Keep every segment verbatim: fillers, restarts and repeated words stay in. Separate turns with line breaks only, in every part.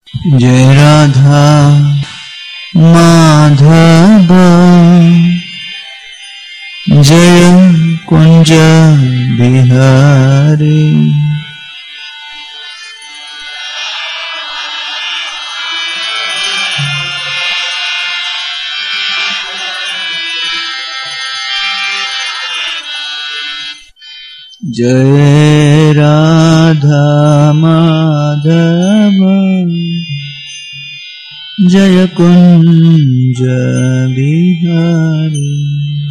जय राधा माधव जय कुंज बिहारी। जय राधा माधव जय कुंज बिहारी।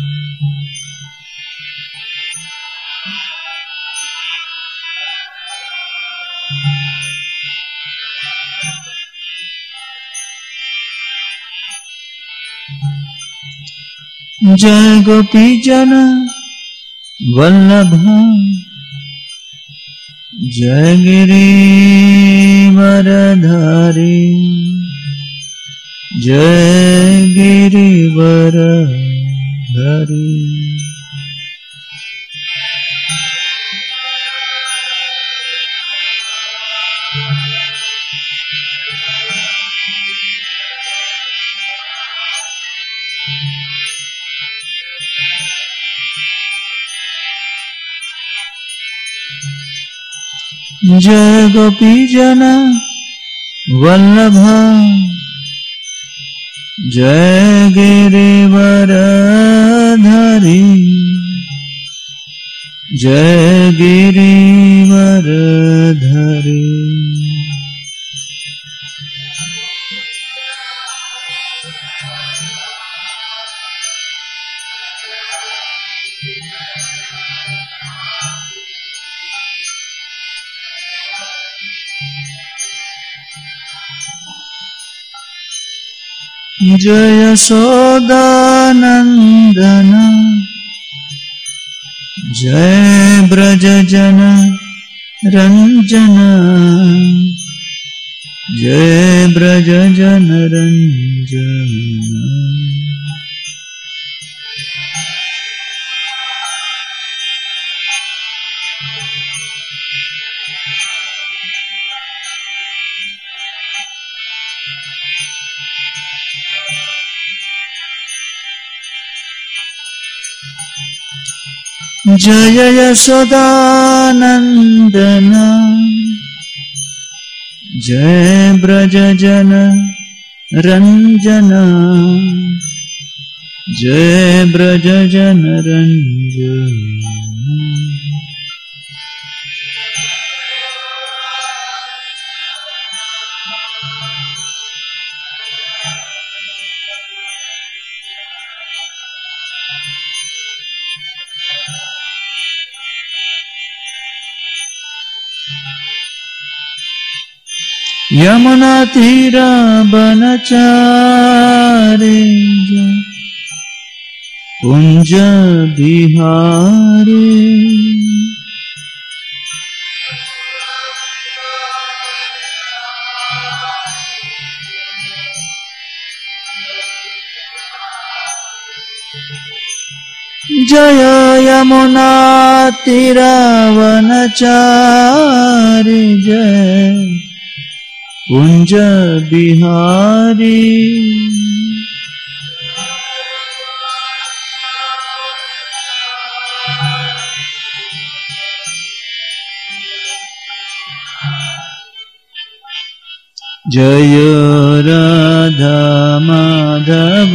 जय गोपी जन वल्लभ जय गिरिवरधारी जय गिरिवरधारी। जय गोपी जन वल्लभ जय गिरिवरधारी जय गिरिवरधारी। जय यशोदानंदन जय ब्रज जन रंजन जय ब्रज जन रंजन। जय यशोदानंदन जय ब्रज जन रंजन जय ब्रज जन रंजन। यमुना तीरा बनचारी कुंज बिहारी। जय यमुना तीरा बनचारी जय कुंज बिहारी। जय राधा माधव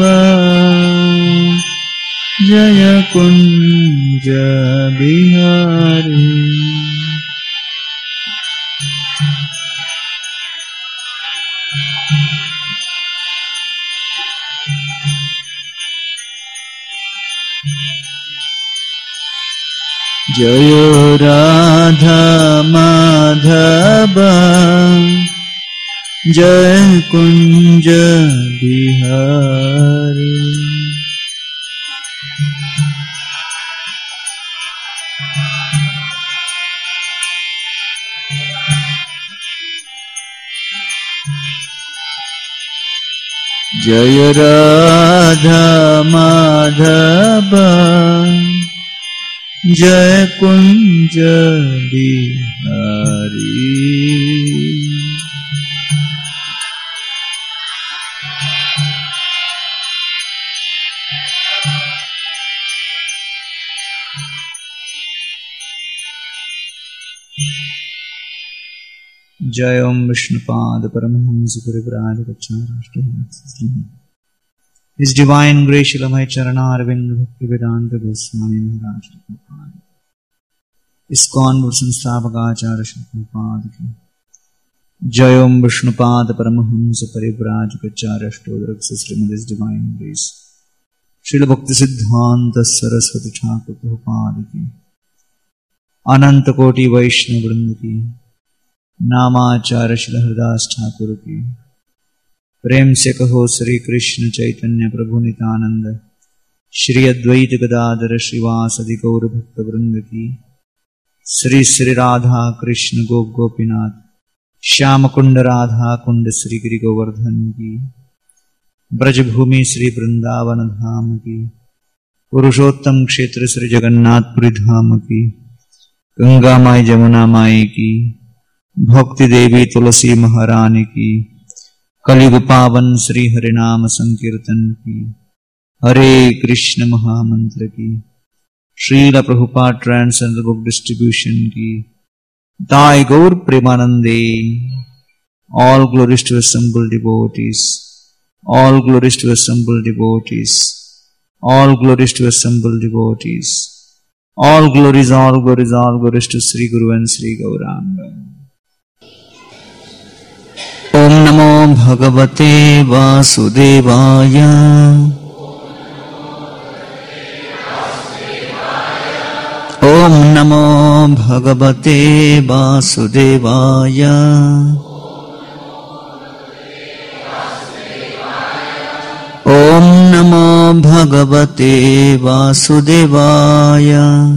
जय कुंज बिहारी। जय राधा माधव जय कुंज बिहारी। जय राधा माधव जय कुंज बिहारी। जय ओम Vishnupad Paramhans परिव्राजकाचार्य His divine grace Shilamai Charanarvind Bhakti Vedanta Goswami Maharaj Prabhupada ISKCON Sansthavakacharya Shri Prabhupada ki Jai Om Vishnupad Paramahamsa Parivrajakacarya Ashtodraksa Srimad His divine grace Srila Bhakti Siddhanta Saraswati Thakur Prabhupada ki Ananta Koti Vaishnava Vrinda ki नामाचार्य Shri Hardas Thakur की प्रेम से कहो श्री कृष्ण चैतन्य प्रभु नित्यानंद श्री अद्वैत गदाधर श्रीवासदि गौर भक्त वृंद की श्री श्री राधा कृष्ण गोप गोपीनाथ श्याम कुंड राधा कुंड श्री गिरि गोवर्धन की ब्रजभूमि श्री वृंदावन धाम की पुरुषोत्तम क्षेत्र श्री जगन्नाथपुरी धाम की गंगा माई जमुना माई की भक्ति देवी तुलसी महारानी की कलियुग पावन श्री हरिनाम संकीर्तन की हरे कृष्ण महामंत्र की Srila Prabhupada transcendental book distribution की दाई गौर प्रेमानंदे all glories to assembled devotees all glories to assembled devotees all glories to assembled devotees all glories all glories all glories to Sri Guru and Sri Gauranga. ओम नमो भगवते वासुदेवाय ओम नमो भगवते वासुदेवाय ओम नमो भगवते वासुदेवाय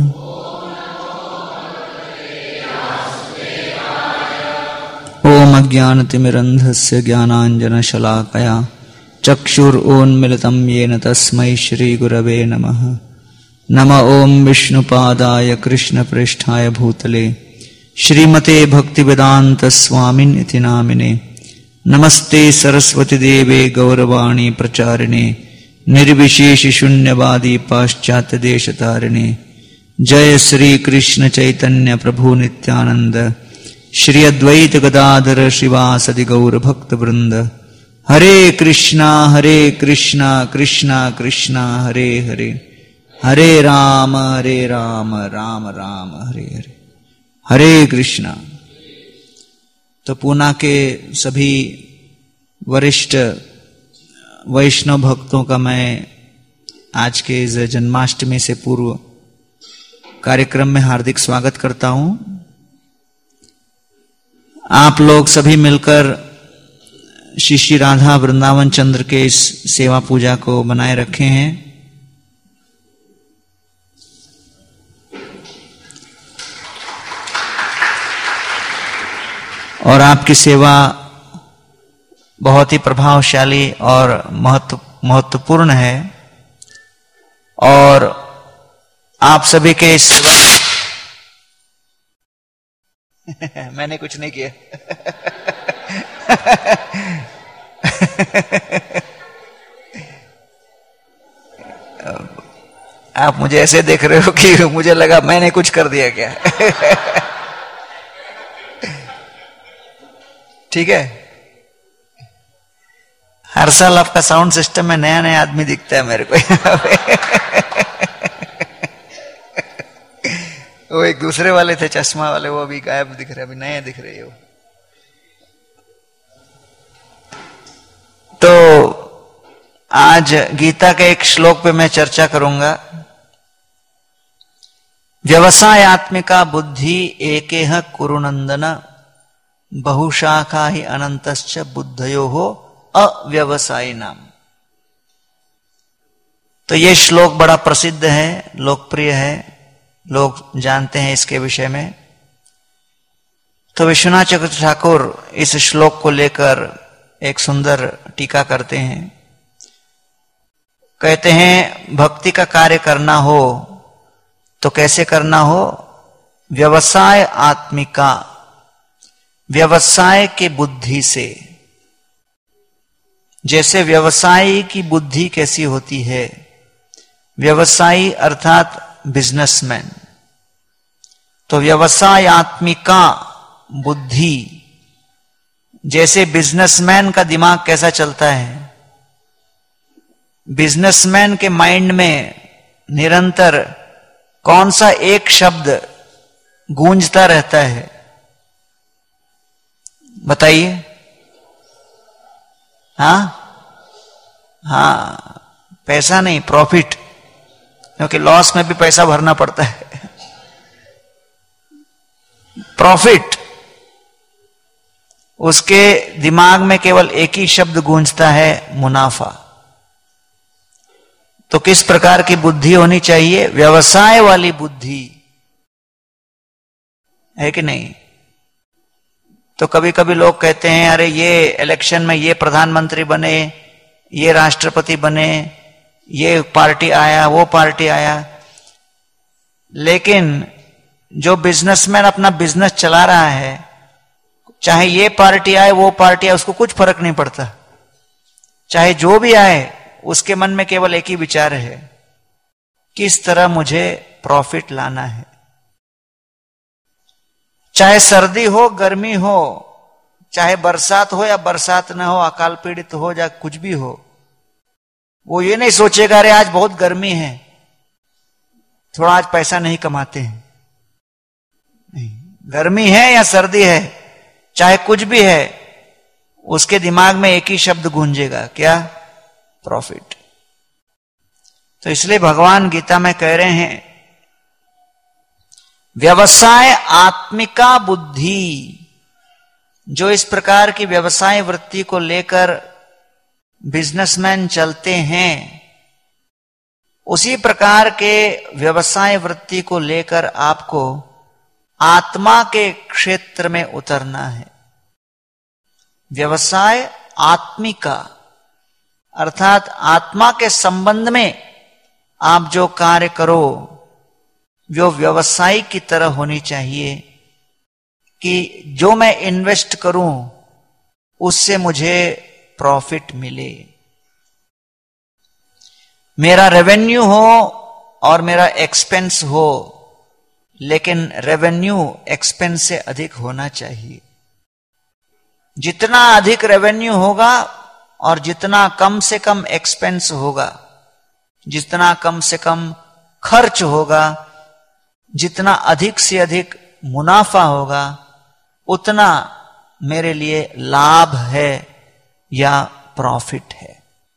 ओम अज्ञानतिमिरन्धस्य ज्ञानाञ्जनशलाकया चक्षुरुन्मिलितं येन तस्मै श्रीगुरवे नमः नमः ओम विष्णुपादाय कृष्णप्रेष्ठाय भूतले श्रीमते भक्तिवेदान्त स्वामिनिति नामिने नमस्ते सरस्वती देवे गौरवाणी प्रचारिणे निर्विशेष शून्यवादी पाश्चात्य देशतारिणे जय श्री कृष्ण चैतन्य प्रभु नित्यानंद श्री अद्वैत गदाधर श्रीवासदि गौर भक्त वृंद हरे कृष्णा हरे कृष्णा कृष्णा कृष्णा हरे हरे हरे राम हरे राम राम राम हरे हरे हरे कृष्णा। तो पूना के सभी वरिष्ठ वैष्णव भक्तों का मैं आज के इस जन्माष्टमी से पूर्व कार्यक्रम में हार्दिक स्वागत करता हूं। आप लोग सभी मिलकर श्री श्री राधा वृंदावन चंद्र के इस सेवा पूजा को बनाए रखे हैं और आपकी सेवा बहुत ही प्रभावशाली और महत्व महत्वपूर्ण है और आप सभी के इस सेवा मैंने कुछ नहीं किया आप मुझे ऐसे देख रहे हो कि मुझे लगा मैंने कुछ कर दिया क्या। ठीक है, हर साल आपका साउंड सिस्टम में नया नया आदमी दिखता है मेरे को। वो एक दूसरे वाले थे चश्मा वाले, वो अभी गायब दिख रहे, अभी नए दिख रहे हो। तो आज गीता के एक श्लोक पे मैं चर्चा करूंगा। व्यवसायात्मिका बुद्धि एकेह कुरुनंदन बहुशाखा ही अनंतश्च बुद्धयो हो अव्यवसायी नाम। तो ये श्लोक बड़ा प्रसिद्ध है, लोकप्रिय है, लोग जानते हैं इसके विषय में। तो विश्वनाथ चक्रवर्ती ठाकुर इस श्लोक को लेकर एक सुंदर टीका करते हैं। कहते हैं भक्ति का कार्य करना हो तो कैसे करना हो? व्यवसाय आत्मिका, व्यवसाय के बुद्धि से। जैसे व्यवसायी की बुद्धि कैसी होती है, व्यवसायी अर्थात बिजनेसमैन, तो व्यवसायात्मिका बुद्धि जैसे बिजनेसमैन का दिमाग कैसा चलता है, बिजनेसमैन के माइंड में निरंतर कौन सा एक शब्द गूंजता रहता है, बताइए। हाँ हाँ, पैसा नहीं, प्रॉफिट, क्योंकि लॉस में भी पैसा भरना पड़ता है। प्रॉफिट, उसके दिमाग में केवल एक ही शब्द गूंजता है, मुनाफा। तो किस प्रकार की बुद्धि होनी चाहिए? व्यवसाय वाली बुद्धि, है कि नहीं? तो कभी कभी लोग कहते हैं अरे ये इलेक्शन में ये प्रधानमंत्री बने, ये राष्ट्रपति बने, ये पार्टी आया, वो पार्टी आया। लेकिन जो बिजनेसमैन अपना बिजनेस चला रहा है, चाहे ये पार्टी आए वो पार्टी आए, उसको कुछ फर्क नहीं पड़ता। चाहे जो भी आए, उसके मन में केवल एक ही विचार है, किस तरह मुझे प्रॉफिट लाना है। चाहे सर्दी हो, गर्मी हो, चाहे बरसात हो या बरसात न हो, अकाल पीड़ित हो या कुछ भी हो, वो ये नहीं सोचेगा अरे आज बहुत गर्मी है, थोड़ा आज पैसा नहीं कमाते हैं। नहीं, गर्मी है या सर्दी है, चाहे कुछ भी है, उसके दिमाग में एक ही शब्द गूंजेगा, क्या? प्रॉफिट। तो इसलिए भगवान गीता में कह रहे हैं, व्यवसाय आत्मिका बुद्धि, जो इस प्रकार की व्यवसाय वृत्ति को लेकर बिजनेसमैन चलते हैं, उसी प्रकार के व्यवसाय वृत्ति को लेकर आपको आत्मा के क्षेत्र में उतरना है। व्यवसाय आत्मिका अर्थात आत्मा के संबंध में आप जो कार्य करो, जो व्यवसाय की तरह होनी चाहिए कि जो मैं इन्वेस्ट करूं उससे मुझे प्रॉफिट मिले। मेरा रेवेन्यू हो और मेरा एक्सपेंस हो, लेकिन रेवेन्यू एक्सपेंस से अधिक होना चाहिए। जितना अधिक रेवेन्यू होगा और जितना कम से कम एक्सपेंस होगा, जितना कम से कम खर्च होगा, जितना अधिक से अधिक मुनाफा होगा, उतना मेरे लिए लाभ है या प्रॉफिट है।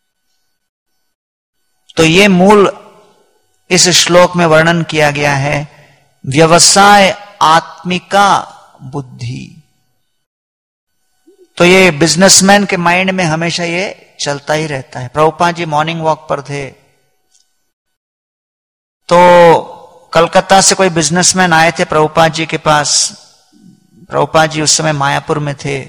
तो ये मूल इस श्लोक में वर्णन किया गया है, व्यवसाय आत्मिका बुद्धि। तो ये बिजनेसमैन के माइंड में हमेशा ये चलता ही रहता है। प्रभुपाद जी मॉर्निंग वॉक पर थे, तो कलकत्ता से कोई बिजनेसमैन आए थे प्रभुपाद जी के पास। प्रभुपाद जी उस समय मायापुर में थे।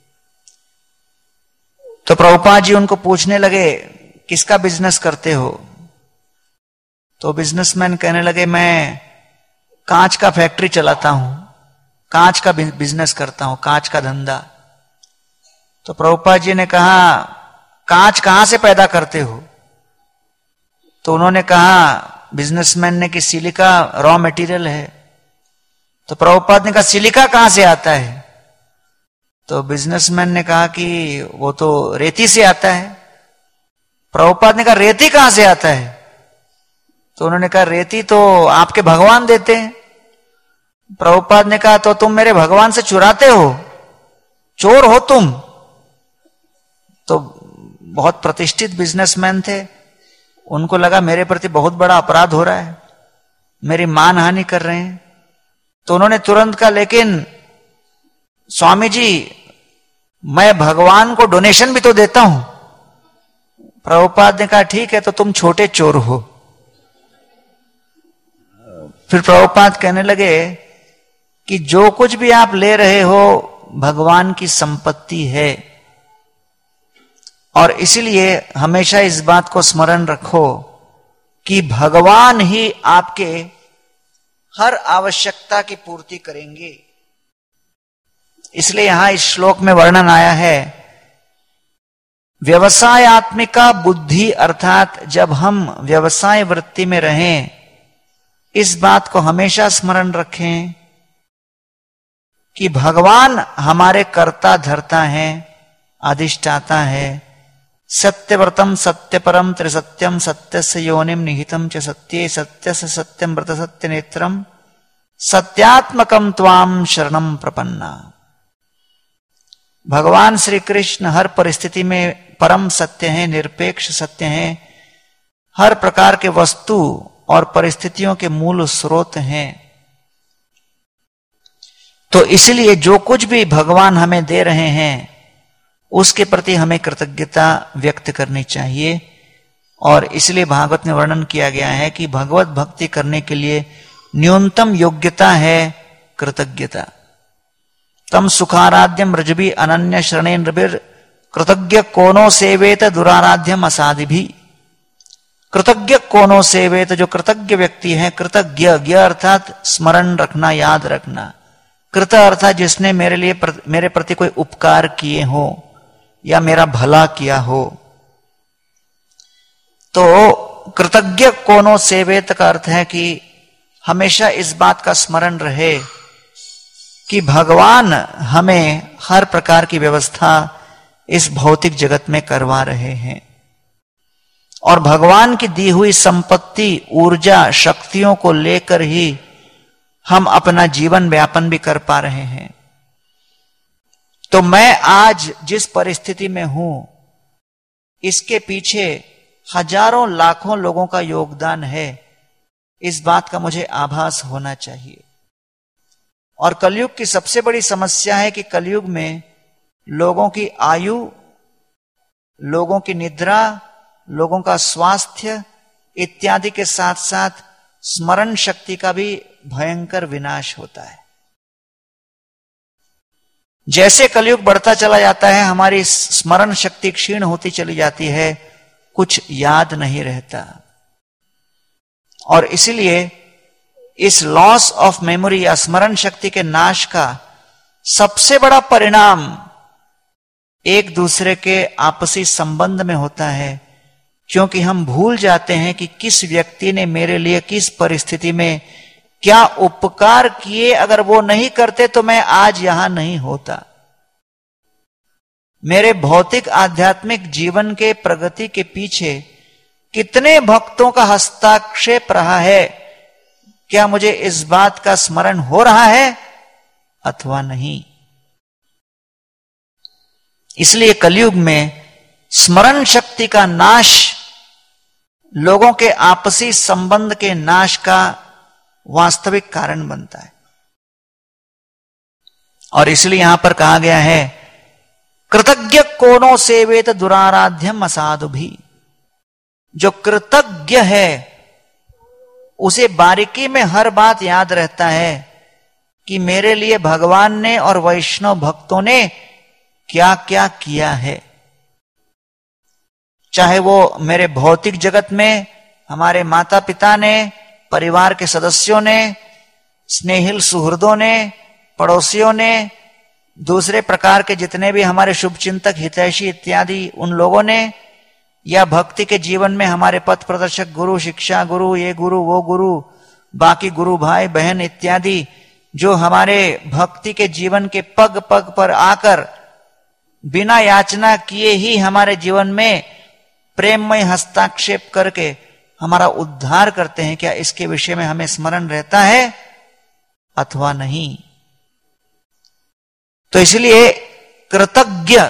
तो प्रभुपाद जी उनको पूछने लगे, किसका बिजनेस करते हो? तो बिजनेसमैन कहने लगे, मैं कांच का फैक्ट्री चलाता हूं, कांच का बिजनेस करता हूं, कांच का धंधा। तो प्रभुपाद जी ने कहा, कांच कहां से पैदा करते हो? तो उन्होंने कहा, बिजनेसमैन ने कि सिलिका रॉ मटेरियल है। तो प्रभुपाद ने कहा, सिलिका कहां से आता है? तो बिजनेसमैन ने कहा कि वो तो रेती से आता है। प्रभुपाद ने कहा, रेती कहां से आता है? तो उन्होंने कहा, रेती तो आपके भगवान देते हैं। प्रभुपाद ने कहा, तो तुम मेरे भगवान से चुराते हो, चोर हो तुम। तो बहुत प्रतिष्ठित बिजनेसमैन थे, उनको लगा मेरे प्रति बहुत बड़ा अपराध हो रहा है, मेरी मानहानि कर रहे हैं। तो उन्होंने तुरंत कहा, लेकिन स्वामी जी मैं भगवान को डोनेशन भी तो देता हूं। प्रभुपाद ने कहा, ठीक है, तो तुम छोटे चोर हो। फिर प्रभुपाद कहने लगे कि जो कुछ भी आप ले रहे हो भगवान की संपत्ति है, और इसलिए हमेशा इस बात को स्मरण रखो कि भगवान ही आपके हर आवश्यकता की पूर्ति करेंगे। इसलिए यहां इस श्लोक में वर्णन आया है, व्यवसाय आत्मिका बुद्धि, अर्थात जब हम व्यवसाय वृत्ति में रहें, इस बात को हमेशा स्मरण रखें कि भगवान हमारे कर्ता धर्ता हैं, अधिष्ठाता है। सत्यव्रतम सत्यपरम त्रिसत्यम सत्यस्य योनिम निहितम च सत्ये सत्यस्य सत्यम व्रत सत्य नेत्रम सत्यात्मकम त्वाम शरणम प्रपन्ना। भगवान श्री कृष्ण हर परिस्थिति में परम सत्य हैं, निरपेक्ष सत्य हैं, हर प्रकार के वस्तु और परिस्थितियों के मूल स्रोत हैं। तो इसलिए जो कुछ भी भगवान हमें दे रहे हैं उसके प्रति हमें कृतज्ञता व्यक्त करनी चाहिए। और इसलिए भागवत में वर्णन किया गया है कि भगवत भक्ति करने के लिए न्यूनतम योग्यता है कृतज्ञता। तम सुखाराध्यम रजबी अनन्य शरणेन्द्रबिर कृतज्ञ कोनो सेवेत दुराराध्यम असाधि भी। कृतज्ञ कोनो सेवेत, जो कृतज्ञ व्यक्ति है, कृतज्ञ ज्ञ अर्थात स्मरण रखना, याद रखना, कृत अर्थात जिसने मेरे लिए प्र, मेरे प्रति कोई उपकार किए हो या मेरा भला किया हो। तो कृतज्ञ कोनो सेवेत का अर्थ है कि हमेशा इस बात का स्मरण रहे कि भगवान हमें हर प्रकार की व्यवस्था इस भौतिक जगत में करवा रहे हैं और भगवान की दी हुई संपत्ति, ऊर्जा, शक्तियों को लेकर ही हम अपना जीवन व्यापन भी कर पा रहे हैं। तो मैं आज जिस परिस्थिति में हूं इसके पीछे हजारों लाखों लोगों का योगदान है, इस बात का मुझे आभास होना चाहिए। और कलयुग की सबसे बड़ी समस्या है कि कलयुग में लोगों की आयु, लोगों की निद्रा, लोगों का स्वास्थ्य इत्यादि के साथ साथ स्मरण शक्ति का भी भयंकर विनाश होता है। जैसे कलयुग बढ़ता चला जाता है हमारी स्मरण शक्ति क्षीण होती चली जाती है, कुछ याद नहीं रहता। और इसलिए इस लॉस ऑफ मेमोरी या स्मरण शक्ति के नाश का सबसे बड़ा परिणाम एक दूसरे के आपसी संबंध में होता है, क्योंकि हम भूल जाते हैं कि किस व्यक्ति ने मेरे लिए किस परिस्थिति में क्या उपकार किए। अगर वो नहीं करते तो मैं आज यहां नहीं होता। मेरे भौतिक आध्यात्मिक जीवन के प्रगति के पीछे कितने भक्तों का हस्ताक्षेप रहा है, क्या मुझे इस बात का स्मरण हो रहा है अथवा नहीं। इसलिए कलयुग में स्मरण शक्ति का नाश लोगों के आपसी संबंध के नाश का वास्तविक कारण बनता है। और इसलिए यहां पर कहा गया है कृतज्ञ कोनो सेवेत दुराराध्यम असाधु भी। जो कृतज्ञ है उसे बारीकी में हर बात याद रहता है कि मेरे लिए भगवान ने और वैष्णव भक्तों ने क्या क्या किया है। चाहे वो मेरे भौतिक जगत में हमारे माता पिता ने, परिवार के सदस्यों ने, स्नेहिल सुहृदों ने, पड़ोसियों ने, दूसरे प्रकार के जितने भी हमारे शुभचिंतक, हितैषी इत्यादि उन लोगों ने, या भक्ति के जीवन में हमारे पथ प्रदर्शक गुरु, शिक्षा गुरु, ये गुरु, वो गुरु, बाकी गुरु भाई बहन इत्यादि जो हमारे भक्ति के जीवन के पग पग पर आकर बिना याचना किए ही हमारे जीवन में प्रेममय हस्ताक्षेप करके हमारा उद्धार करते हैं, क्या इसके विषय में हमें स्मरण रहता है अथवा नहीं। तो इसलिए कृतज्ञ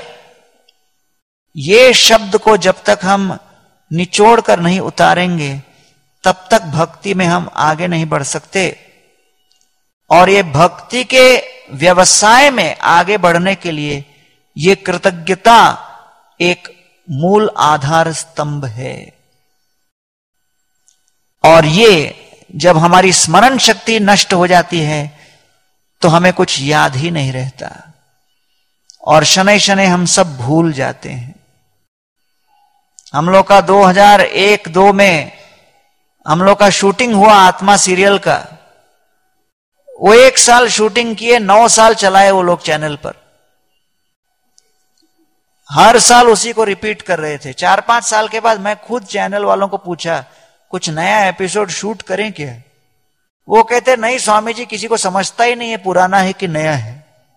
ये शब्द को जब तक हम निचोड़ कर नहीं उतारेंगे तब तक भक्ति में हम आगे नहीं बढ़ सकते। और ये भक्ति के व्यवसाय में आगे बढ़ने के लिए ये कृतज्ञता एक मूल आधार स्तंभ है। और ये जब हमारी स्मरण शक्ति नष्ट हो जाती है तो हमें कुछ याद ही नहीं रहता और शनै शनै हम सब भूल जाते हैं। हम लोग का दो हज़ार एक दो में हम लोग का शूटिंग हुआ आत्मा सीरियल का। वो एक साल शूटिंग किए, नौ साल चलाए वो लोग चैनल पर। हर साल उसी को रिपीट कर रहे थे। चार पांच साल के बाद मैं खुद चैनल वालों को पूछा कुछ नया एपिसोड शूट करें क्या? वो कहते नहीं स्वामी जी, किसी को समझता ही नहीं है पुराना है कि नया है।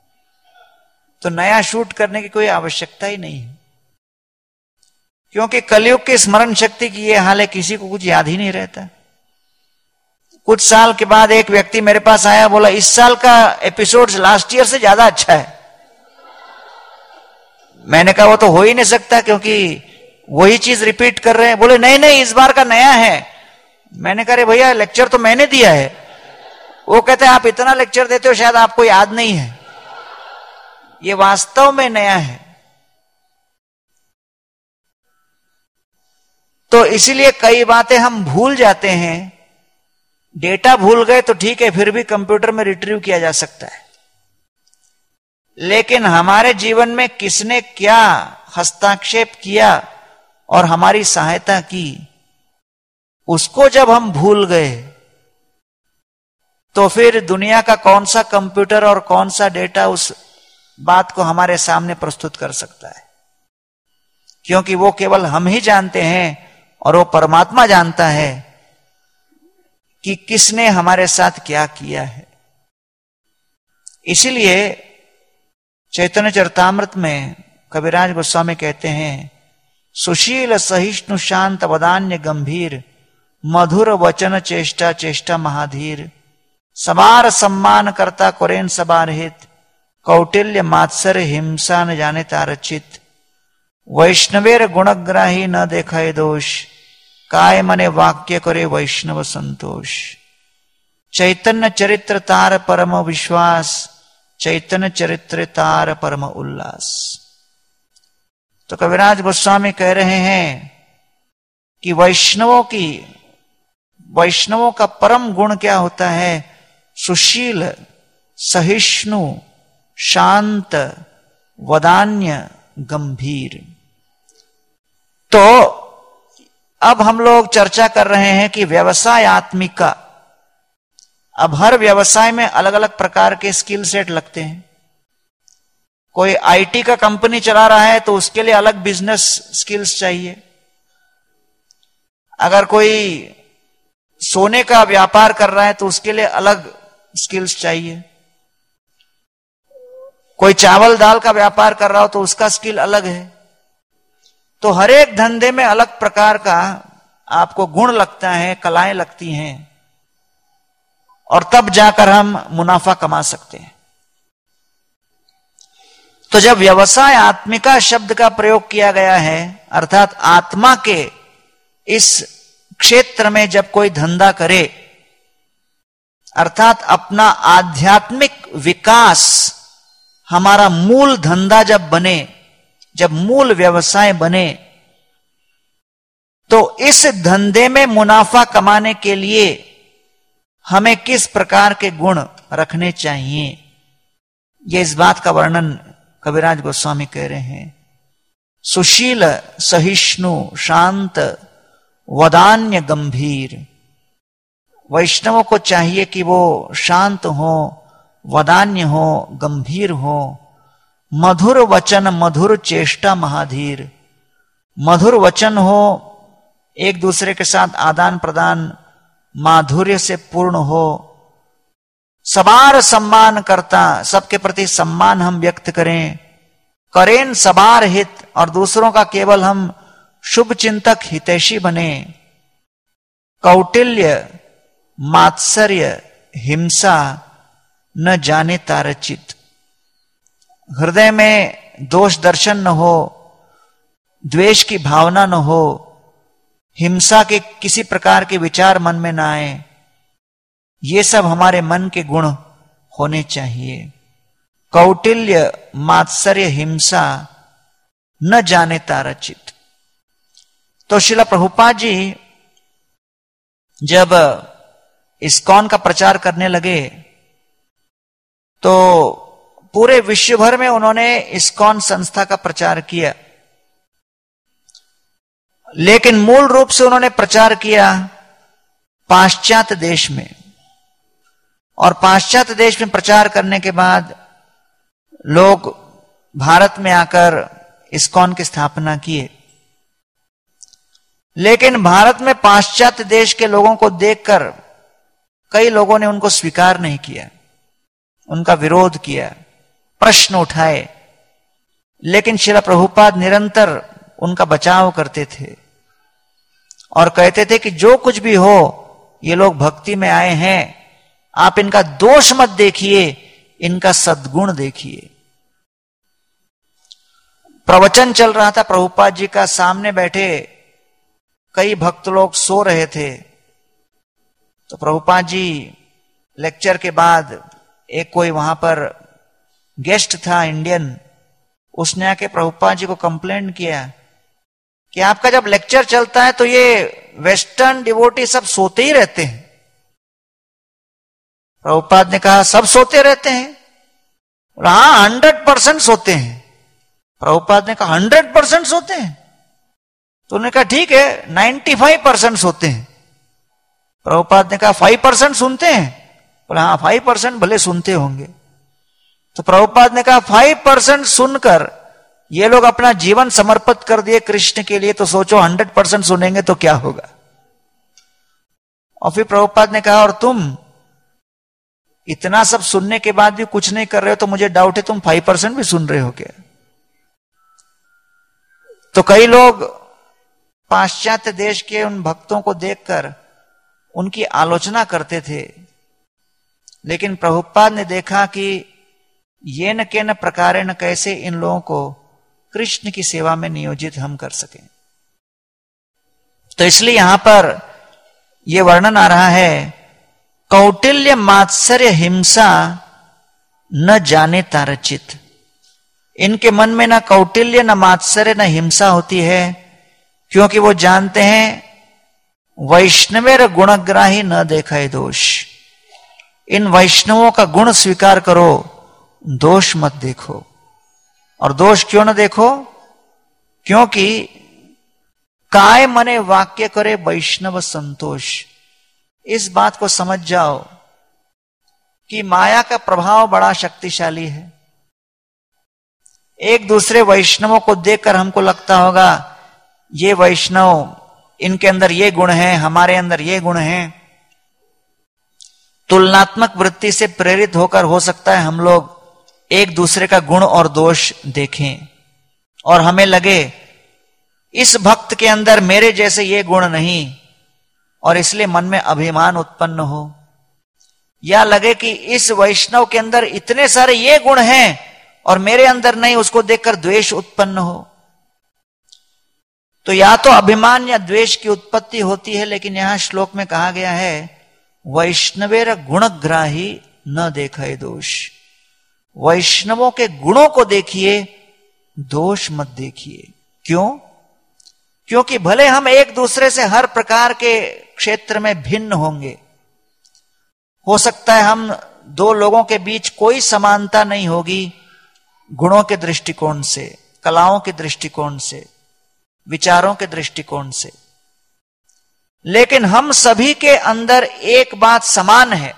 तो नया शूट करने की कोई आवश्यकता ही नहीं है, क्योंकि कलयुग की स्मरण शक्ति की ये हाल है, किसी को कुछ याद ही नहीं रहता। कुछ साल के बाद एक व्यक्ति मेरे पास आया, बोला इस साल का एपिसोड लास्ट ईयर से ज्यादा अच्छा है। मैंने कहा वो तो हो ही नहीं सकता, क्योंकि वही चीज रिपीट कर रहे हैं। बोले नहीं नहीं, इस बार का नया है। मैंने कहा रे भैया, लेक्चर तो मैंने दिया है। वो कहते हैं आप इतना लेक्चर देते हो शायद आपको याद नहीं है। ये वास्तव में नया है। तो इसीलिए कई बातें हम भूल जाते हैं। डेटा भूल गए तो ठीक है, फिर भी कंप्यूटर में रिट्रीव किया जा सकता है, लेकिन हमारे जीवन में किसने क्या हस्ताक्षेप किया और हमारी सहायता की, उसको जब हम भूल गए तो फिर दुनिया का कौन सा कंप्यूटर और कौन सा डेटा उस बात को हमारे सामने प्रस्तुत कर सकता है, क्योंकि वो केवल हम ही जानते हैं और वो परमात्मा जानता है कि किसने हमारे साथ क्या किया है। इसीलिए चैतन्य चरितामृत में कविराज गोस्वामी कहते हैं, सुशील सहिष्णु शांत वदान्य गंभीर मधुर वचन चेष्टा चेष्टा महाधीर सबार सम्मान करता कुरेन सबार हित कौटिल्य मात्सर्य हिंसा न जाने तारचित वैष्णवेर गुणग्राही न देखाए दोष काय मने वाक्य करे वैष्णव संतोष चैतन्य चरित्र तार परम विश्वास चैतन्य चरित्र तार परम उल्लास। तो कविराज गोस्वामी कह रहे हैं कि वैष्णवों की वैष्णवों का परम गुण क्या होता है? सुशील सहिष्णु शांत वदान्य गंभीर। तो अब हम लोग चर्चा कर रहे हैं कि व्यवसाय आत्मिका। अब हर व्यवसाय में अलग अलग प्रकार के स्किल सेट लगते हैं। कोई आईटी का कंपनी चला रहा है तो उसके लिए अलग बिजनेस स्किल्स चाहिए। अगर कोई सोने का व्यापार कर रहा है तो उसके लिए अलग स्किल्स चाहिए। कोई चावल दाल का व्यापार कर रहा हो तो उसका स्किल अलग है। तो हर एक धंधे में अलग प्रकार का आपको गुण लगता है, कलाएं लगती हैं, और तब जाकर हम मुनाफा कमा सकते हैं। तो जब व्यवसाय आत्मिका शब्द का प्रयोग किया गया है, अर्थात आत्मा के इस क्षेत्र में जब कोई धंधा करे, अर्थात अपना आध्यात्मिक विकास हमारा मूल धंधा जब बने, जब मूल व्यवसाय बने, तो इस धंधे में मुनाफा कमाने के लिए हमें किस प्रकार के गुण रखने चाहिए, ये इस बात का वर्णन कविराज गोस्वामी कह रहे हैं। सुशील सहिष्णु शांत वदान्य गंभीर। वैष्णवों को चाहिए कि वो शांत हो, वदान्य हो, गंभीर हो, मधुर वचन मधुर चेष्टा महाधीर। मधुर वचन हो, एक दूसरे के साथ आदान प्रदान माधुर्य से पूर्ण हो, सबार सम्मान करता, सबके प्रति सम्मान हम व्यक्त करें, करें सबार हित, और दूसरों का केवल हम शुभ चिंतक हितैषी बने, कौटिल्य मात्सर्य हिंसा न जाने तारचित। हृदय में दोष दर्शन न हो, द्वेष की भावना न हो, हिंसा के किसी प्रकार के विचार मन में ना आए, ये सब हमारे मन के गुण होने चाहिए। कौटिल्य मात्सर्य हिंसा न जाने तारचित। तो श्रील प्रभुपाद जी जब इस्कॉन का प्रचार करने लगे तो पूरे विश्व भर में उन्होंने इस्कॉन संस्था का प्रचार किया, लेकिन मूल रूप से उन्होंने प्रचार किया पाश्चात्य देश में। और पाश्चात्य देश में प्रचार करने के बाद लोग भारत में आकर इस्कॉन की स्थापना किए, लेकिन भारत में पाश्चात्य देश के लोगों को देखकर कई लोगों ने उनको स्वीकार नहीं किया, उनका विरोध किया, प्रश्न उठाए लेकिन श्रील प्रभुपाद निरंतर उनका बचाव करते थे और कहते थे कि जो कुछ भी हो, ये लोग भक्ति में आए हैं, आप इनका दोष मत देखिए, इनका सद्गुण देखिए। प्रवचन चल रहा था प्रभुपाद जी का, सामने बैठे कई भक्त लोग सो रहे थे। तो प्रभुपाद जी लेक्चर के बाद एक कोई वहां पर गेस्ट था इंडियन, उसने आके प्रभुपाद जी को कंप्लेंट किया कि आपका जब लेक्चर चलता है तो ये वेस्टर्न डिवोटी सब सोते ही रहते हैं। प्रभुपाद ने कहा सब सोते रहते हैं? बोला हाँ, हंड्रेड परसेंट सोते हैं। प्रभुपाद ने कहा हंड्रेड परसेंट सोते हैं? तो उन्होंने कहा ठीक है, नाइन्टी फाइव परसेंट सोते हैं। प्रभुपाद ने कहा फाइव परसेंट सुनते हैं? बोला हाँ, फाइव परसेंट भले सुनते होंगे। तो प्रभुपाद ने कहा फाइव परसेंट सुनकर ये लोग अपना जीवन समर्पित कर दिए कृष्ण के लिए, तो सोचो हंड्रेड परसेंट सुनेंगे तो क्या होगा। और फिर प्रभुपाद ने कहा और तुम इतना सब सुनने के बाद भी कुछ नहीं कर रहे हो, तो मुझे डाउट है तुम फाइव परसेंट भी सुन रहे हो क्या। तो कई लोग पाश्चात्य देश के उन भक्तों को देखकर उनकी आलोचना करते थे, लेकिन प्रभुपाद ने देखा कि ये न के न प्रकारे न कैसे इन लोगों को कृष्ण की सेवा में नियोजित हम कर सकें। तो इसलिए यहां पर यह वर्णन आ रहा है, कौटिल्य मात्सर्य हिंसा न जाने तारचित। इनके मन में न कौटिल्य न मात्सर्य न हिंसा होती है, क्योंकि वो जानते हैं वैष्णवेर गुणग्राही न देखाए दोष। इन वैष्णवों का गुण स्वीकार करो, दोष मत देखो। और दोष क्यों न देखो? क्योंकि काय मने वाक्य करे वैष्णव संतोष। इस बात को समझ जाओ कि माया का प्रभाव बड़ा शक्तिशाली है। एक दूसरे वैष्णवों को देखकर हमको लगता होगा ये वैष्णव, इनके अंदर ये गुण है, हमारे अंदर ये गुण है। तुलनात्मक वृत्ति से प्रेरित होकर हो सकता है हम लोग एक दूसरे का गुण और दोष देखें और हमें लगे इस भक्त के अंदर मेरे जैसे ये गुण नहीं, और इसलिए मन में अभिमान उत्पन्न हो। या लगे कि इस वैष्णव के अंदर इतने सारे ये गुण हैं और मेरे अंदर नहीं, उसको देखकर द्वेष उत्पन्न हो। तो या तो अभिमान या द्वेष की उत्पत्ति होती है, लेकिन यहां श्लोक में कहा गया है वैष्णवेर गुणग्राही न देखे दोष। वैष्णवों के गुणों को देखिए, दोष मत देखिए। क्यों? क्योंकि भले हम एक दूसरे से हर प्रकार के क्षेत्र में भिन्न होंगे, हो सकता है हम दो लोगों के बीच कोई समानता नहीं होगी गुणों के दृष्टिकोण से, कलाओं के दृष्टिकोण से, विचारों के दृष्टिकोण से, लेकिन हम सभी के अंदर एक बात समान है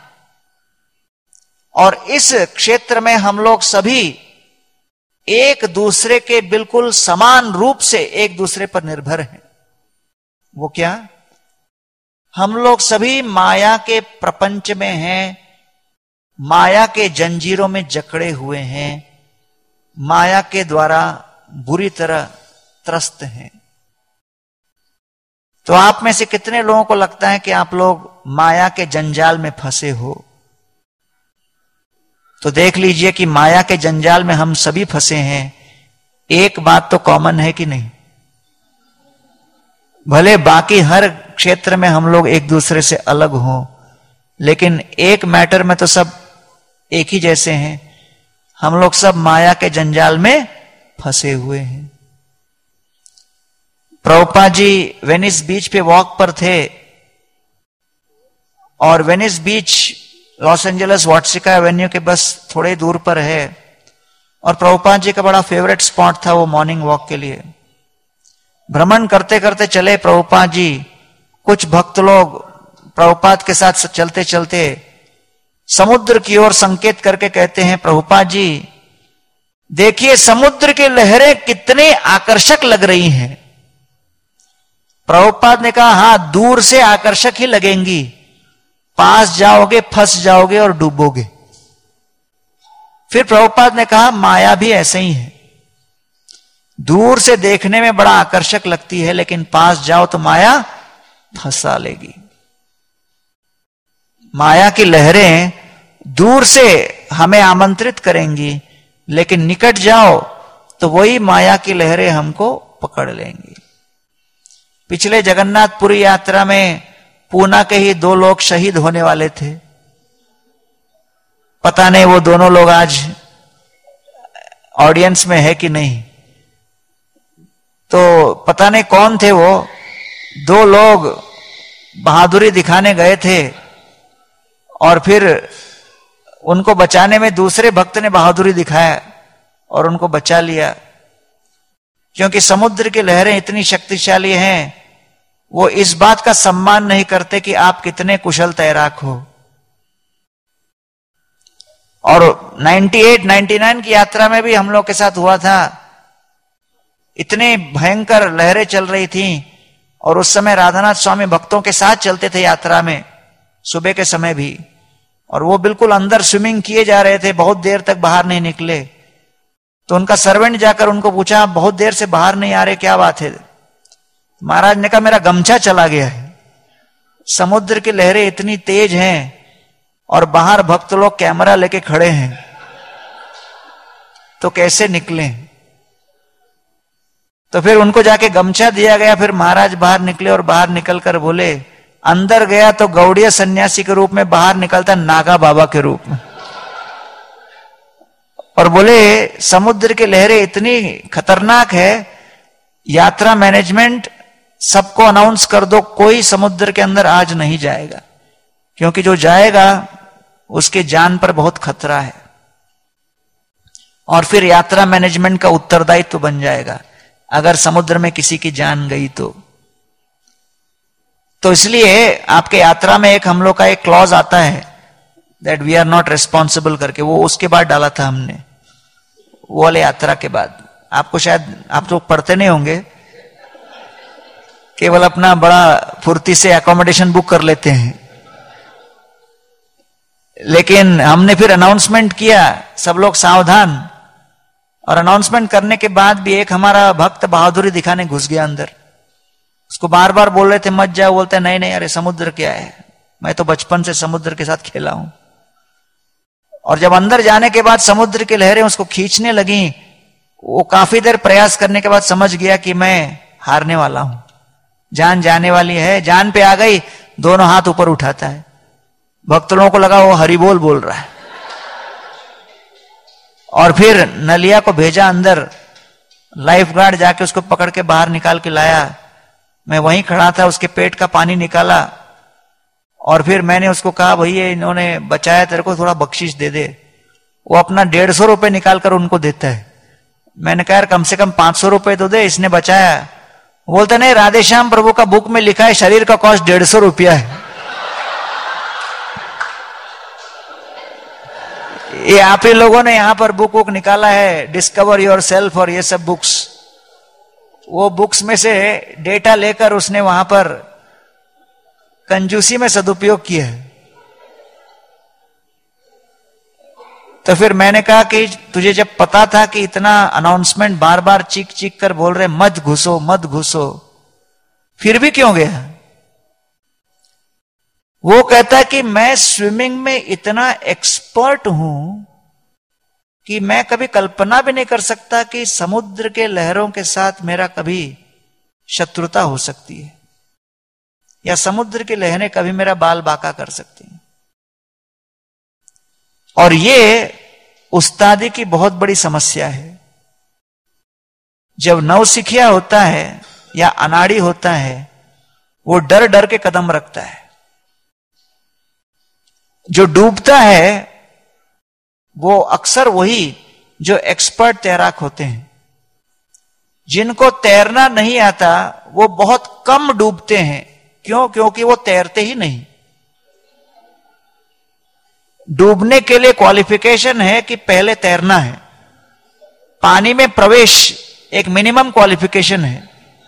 और इस क्षेत्र में हम लोग सभी एक दूसरे के बिल्कुल समान रूप से एक दूसरे पर निर्भर हैं। वो क्या? हम लोग सभी माया के प्रपंच में हैं, माया के जंजीरों में जकड़े हुए हैं, माया के द्वारा बुरी तरह त्रस्त हैं। तो आप में से कितने लोगों को लगता है कि आप लोग माया के जंजाल में फंसे हो? तो देख लीजिए कि माया के जंजाल में हम सभी फंसे हैं। एक बात तो कॉमन है कि नहीं? भले बाकी हर क्षेत्र में हम लोग एक दूसरे से अलग हों, लेकिन एक मैटर में तो सब एक ही जैसे हैं। हम लोग सब माया के जंजाल में फंसे हुए हैं। प्रभुपाद जी वेनिस बीच पे वॉक पर थे और Venice Beach Los Angeles Watseka Avenue के बस थोड़े दूर पर है और प्रभुपाद जी का बड़ा फेवरेट स्पॉट था वो मॉर्निंग वॉक के लिए। भ्रमण करते करते चले प्रभुपाद जी। कुछ भक्त लोग प्रभुपाद के साथ चलते चलते समुद्र की ओर संकेत करके कहते हैं, प्रभुपाद जी देखिए समुद्र की लहरें कितनी आकर्षक लग रही हैं। प्रभुपाद ने कहा, हां दूर से आकर्षक ही लगेंगी, पास जाओगे फंस जाओगे और डूबोगे। फिर प्रभुपाद ने कहा, माया भी ऐसे ही है। दूर से देखने में बड़ा आकर्षक लगती है, लेकिन पास जाओ तो माया फंसा लेगी। माया की लहरें दूर से हमें आमंत्रित करेंगी, लेकिन निकट जाओ तो वही माया की लहरें हमको पकड़ लेंगी। पिछले जगन्नाथपुरी यात्रा में पूना के ही दो लोग शहीद होने वाले थे। पता नहीं वो दोनों लोग आज ऑडियंस में है कि नहीं, तो पता नहीं कौन थे वो। दो लोग बहादुरी दिखाने गए थे और फिर उनको बचाने में दूसरे भक्त ने बहादुरी दिखाया और उनको बचा लिया। क्योंकि समुद्र की लहरें इतनी शक्तिशाली हैं, वो इस बात का सम्मान नहीं करते कि आप कितने कुशल तैराक हो। और अट्ठानवे निन्यानवे की यात्रा में भी हम लोग के साथ हुआ था। इतने भयंकर लहरें चल रही थी और उस समय राधानाथ स्वामी भक्तों के साथ चलते थे यात्रा में, सुबह के समय भी, और वो बिल्कुल अंदर स्विमिंग किए जा रहे थे, बहुत देर तक बाहर नहीं निकले। तो उनका सर्वेंट जाकर उनको पूछा, बहुत देर से बाहर नहीं आ रहे, क्या बात है? महाराज ने कहा, मेरा गमछा चला गया है। समुद्र की लहरें इतनी तेज हैं और बाहर भक्त लोग कैमरा लेके खड़े हैं, तो कैसे निकले? तो फिर उनको जाके गमछा दिया गया। फिर महाराज बाहर निकले और बाहर निकलकर बोले, अंदर गया तो गौड़ीय सन्यासी के रूप में, बाहर निकलता नागा बाबा के रूप में। और बोले समुद्र की लहरें इतनी खतरनाक है, यात्रा मैनेजमेंट सबको अनाउंस कर दो, कोई समुद्र के अंदर आज नहीं जाएगा, क्योंकि जो जाएगा उसके जान पर बहुत खतरा है। और फिर यात्रा मैनेजमेंट का उत्तरदायित्व तो बन जाएगा अगर समुद्र में किसी की जान गई तो। तो इसलिए आपके यात्रा में एक हम लोग का एक क्लॉज आता है that we are not responsible करके, वो उसके बाद डाला था हमने, वो वाले यात्रा के बाद। आपको शायद, आप लोग पढ़ते नहीं होंगे, केवल अपना बड़ा फुर्ती से अकोमोडेशन बुक कर लेते हैं। लेकिन हमने फिर अनाउंसमेंट किया, सब लोग सावधान। और अनाउंसमेंट करने के बाद भी एक हमारा भक्त बहादुरी दिखाने घुस गया अंदर। उसको बार बार बोल रहे थे मत जाओ, बोलते नहीं नहीं, अरे समुद्र क्या है, मैं तो बचपन से समुद्र के साथ खेला हूं। और जब अंदर जाने के बाद समुद्र की लहरें उसको खींचने लगी, वो काफी देर प्रयास करने के बाद समझ गया कि मैं हारने वाला हूं, जान जाने वाली है। जान पे आ गई, दोनों हाथ ऊपर उठाता है। भक्त लोगों को लगा वो हरि बोल बोल रहा है। और फिर नलिया को भेजा अंदर, लाइफ गार्ड जाके उसको पकड़ के बाहर निकाल के लाया। मैं वहीं खड़ा था, उसके पेट का पानी निकाला और फिर मैंने उसको कहा, भैया इन्होंने बचाया, तेरे को थोड़ा बख्शिश दे दे। वो अपना डेढ़ सौ रुपए निकाल कर उनको देता है। मैंने कहा यार कम से कम पांच सौ रुपए तो दे, इसने बचाया। बोलते नहीं, राधेश्याम प्रभु का बुक में लिखा है शरीर का कॉस्ट डेढ़ सौ रुपया है। ये आप ही लोगों ने यहां पर बुक बुक निकाला है, डिस्कवर योर सेल्फ और ये सब बुक्स। वो बुक्स में से डेटा लेकर उसने वहां पर कंजूसी में सदुपयोग किया है। तो फिर मैंने कहा कि तुझे जब पता था कि इतना अनाउंसमेंट बार बार चीख चीख कर बोल रहे मत घुसो मत घुसो, फिर भी क्यों गया? वो कहता है कि मैं स्विमिंग में इतना एक्सपर्ट हूं कि मैं कभी कल्पना भी नहीं कर सकता कि समुद्र के लहरों के साथ मेरा कभी शत्रुता हो सकती है, या समुद्र की लहरें कभी मेरा बाल बांका कर सकती हैं। और ये उस्तादी की बहुत बड़ी समस्या है। जब नौसिखिया होता है या अनाड़ी होता है, वो डर डर के कदम रखता है। जो डूबता है वो अक्सर वही जो एक्सपर्ट तैराक होते हैं। जिनको तैरना नहीं आता वो बहुत कम डूबते हैं। क्यों? क्योंकि वो तैरते ही नहीं। डूबने के लिए क्वालिफिकेशन है कि पहले तैरना है। पानी में प्रवेश एक मिनिमम क्वालिफिकेशन है।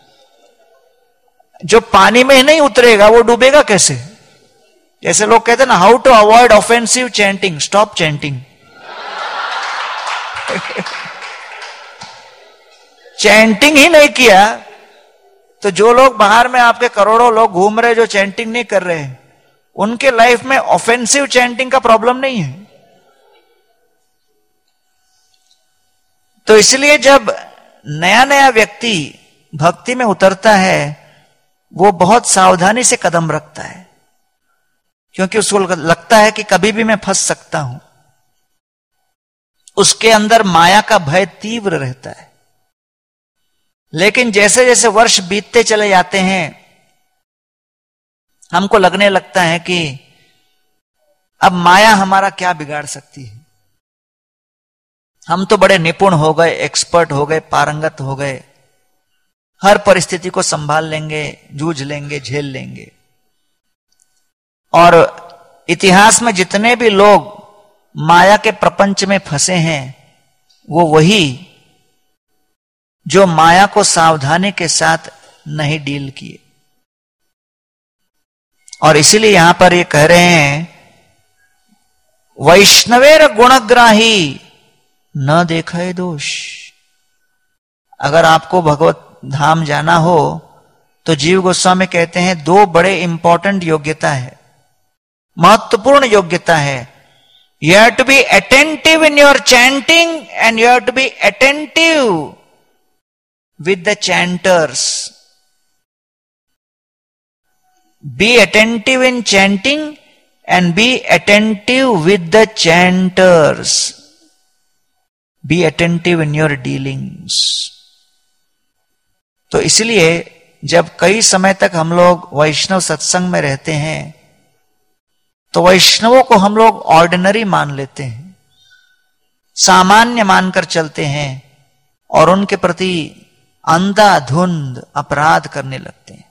जो पानी में ही नहीं उतरेगा वो डूबेगा कैसे? जैसे लोग कहते हैं ना, how to avoid offensive chanting, stop chanting. Chanting ही नहीं किया तो जो लोग बाहर में आपके करोड़ों लोग घूम रहे जो चैंटिंग नहीं कर रहे हैं, उनके लाइफ में ऑफेंसिव चैंटिंग का प्रॉब्लम नहीं है। तो इसलिए जब नया नया व्यक्ति भक्ति में उतरता है वो बहुत सावधानी से कदम रखता है, क्योंकि उसको लगता है कि कभी भी मैं फंस सकता हूं। उसके अंदर माया का भय तीव्र रहता है। लेकिन जैसे जैसे वर्ष बीतते चले जाते हैं हमको लगने लगता है कि अब माया हमारा क्या बिगाड़ सकती है। हम तो बड़े निपुण हो गए, एक्सपर्ट हो गए, पारंगत हो गए, हर परिस्थिति को संभाल लेंगे, जूझ लेंगे, झेल लेंगे। और इतिहास में जितने भी लोग माया के प्रपंच में फंसे हैं वो वही जो माया को सावधानी के साथ नहीं डील किए। और इसीलिए यहां पर ये कह रहे हैं वैष्णवेर गुणग्राही न देखे दोष। अगर आपको भगवत धाम जाना हो तो जीव गोस्वामी कहते हैं दो बड़े इंपॉर्टेंट योग्यता है, महत्वपूर्ण योग्यता है। You have to be attentive in your chanting and you have to be attentive with the chanters. Be attentive in chanting and be attentive with the chanters. Be attentive in your dealings. तो इसलिए जब कई समय तक हम लोग वैष्णव सत्संग में रहते हैं तो वैष्णवों को हम लोग ऑर्डिनरी मान लेते हैं, सामान्य मानकर चलते हैं और उनके प्रति अंधाधुंध अपराध करने लगते हैं।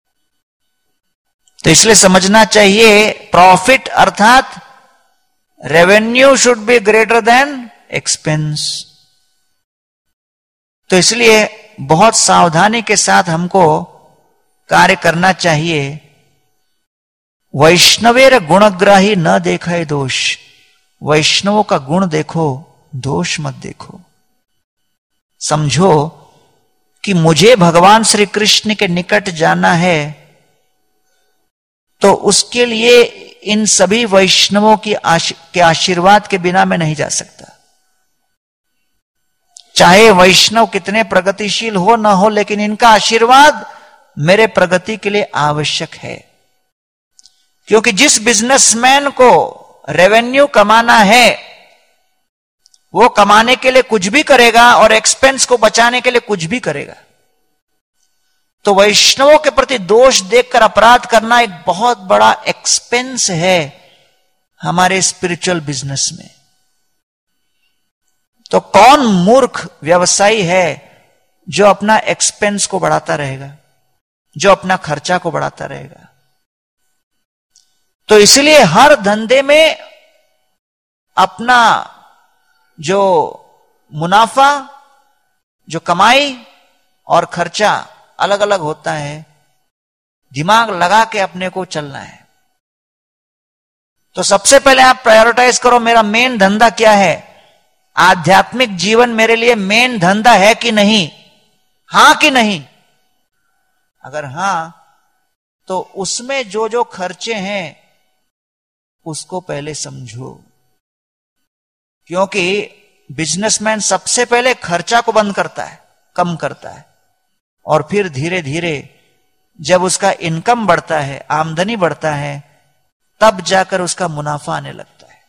तो इसलिए समझना चाहिए प्रॉफिट अर्थात revenue should be greater than expense. तो इसलिए बहुत सावधानी के साथ हमको कार्य करना चाहिए। वैष्णवेर गुणग्राही न देखे दोष। वैष्णवों का गुण देखो, दोष मत देखो। समझो कि मुझे भगवान श्री कृष्ण के निकट जाना है तो उसके लिए इन सभी वैष्णवों की आश, के आशीर्वाद के बिना मैं नहीं जा सकता। चाहे वैष्णव कितने प्रगतिशील हो ना हो, लेकिन इनका आशीर्वाद मेरे प्रगति के लिए आवश्यक है। क्योंकि जिस बिजनेसमैन को रेवेन्यू कमाना है वो कमाने के लिए कुछ भी करेगा और एक्सपेंस को बचाने के लिए कुछ भी करेगा। तो वैष्णवों के प्रति दोष देखकर अपराध करना एक बहुत बड़ा एक्सपेंस है हमारे स्पिरिचुअल बिजनेस में। तो कौन मूर्ख व्यवसायी है जो अपना एक्सपेंस को बढ़ाता रहेगा, जो अपना खर्चा को बढ़ाता रहेगा। तो इसलिए हर धंधे में अपना जो मुनाफा, जो कमाई और खर्चा अलग अलग होता है, दिमाग लगा के अपने को चलना है। तो सबसे पहले आप प्रायोरिटाइज करो, मेरा मेन धंधा क्या है, आध्यात्मिक जीवन मेरे लिए मेन धंधा है कि नहीं, हां कि नहीं। अगर हां तो उसमें जो जो खर्चे हैं उसको पहले समझो। क्योंकि बिजनेसमैन सबसे पहले खर्चा को बंद करता है, कम करता है, और फिर धीरे धीरे जब उसका इनकम बढ़ता है, आमदनी बढ़ता है, तब जाकर उसका मुनाफा आने लगता है।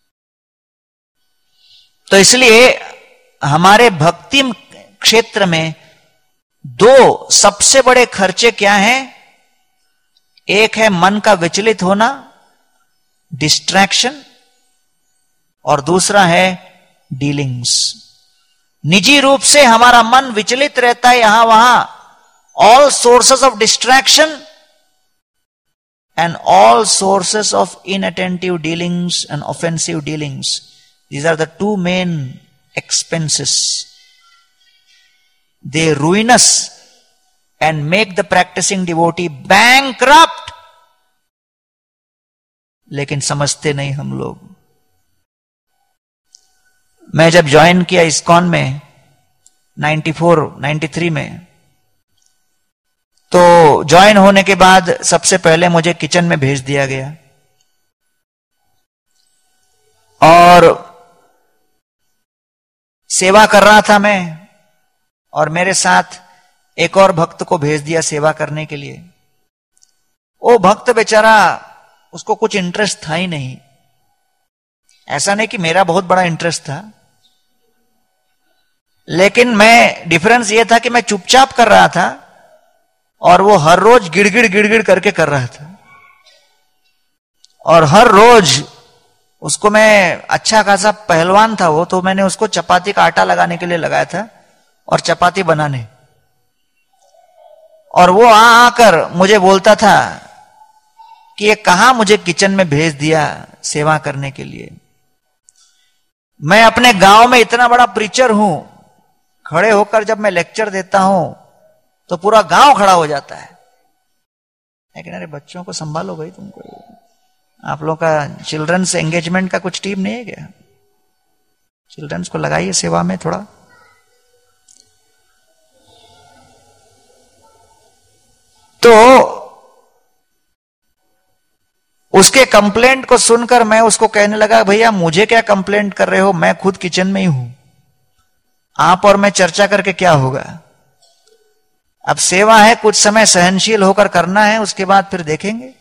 तो इसलिए हमारे भक्ति क्षेत्र में दो सबसे बड़े खर्चे क्या हैं? एक है मन का विचलित होना, डिस्ट्रैक्शन, और दूसरा है डीलिंग्स। निजी रूप से हमारा मन विचलित रहता है यहां वहां, all sources of distraction and all sources of inattentive dealings and offensive dealings. These are the two main expenses. They ruin us and make the practicing devotee bankrupt. लेकिन समझते नहीं हम लोग। मैं जब ज्वाइन किया इस्कॉन में नाइन्टी फोर नाइन्टी थ्री में। तो ज्वाइन होने के बाद सबसे पहले मुझे किचन में भेज दिया गया और सेवा कर रहा था मैं, और मेरे साथ एक और भक्त को भेज दिया सेवा करने के लिए। वो भक्त बेचारा, उसको कुछ इंटरेस्ट था ही नहीं। ऐसा नहीं कि मेरा बहुत बड़ा इंटरेस्ट था, लेकिन मैं, डिफरेंस ये था कि मैं चुपचाप कर रहा था और वो हर रोज गिड़गिड़ गिड़गिड़ करके कर रहा था। और हर रोज उसको, मैं अच्छा खासा पहलवान था वो, तो मैंने उसको चपाती का आटा लगाने के लिए लगाया था और चपाती बनाने। और वो आ आकर मुझे बोलता था कि ये कहां मुझे किचन में भेज दिया सेवा करने के लिए। मैं अपने गांव में इतना बड़ा प्रीचर हूं, खड़े होकर जब मैं लेक्चर देता हूं तो पूरा गांव खड़ा हो जाता है। लेकिन अरे बच्चों को संभालो भाई, तुमको आप लोग का चिल्ड्रंस एंगेजमेंट का कुछ टीम नहीं है क्या? चिल्ड्रंस को लगाइए सेवा में थोड़ा। तो उसके कंप्लेंट को सुनकर मैं उसको कहने लगा, भैया मुझे क्या कंप्लेंट कर रहे हो, मैं खुद किचन में ही हूं, आप और मैं चर्चा करके क्या होगा। अब सेवा है, कुछ समय सहनशील होकर करना है, उसके बाद फिर देखेंगे।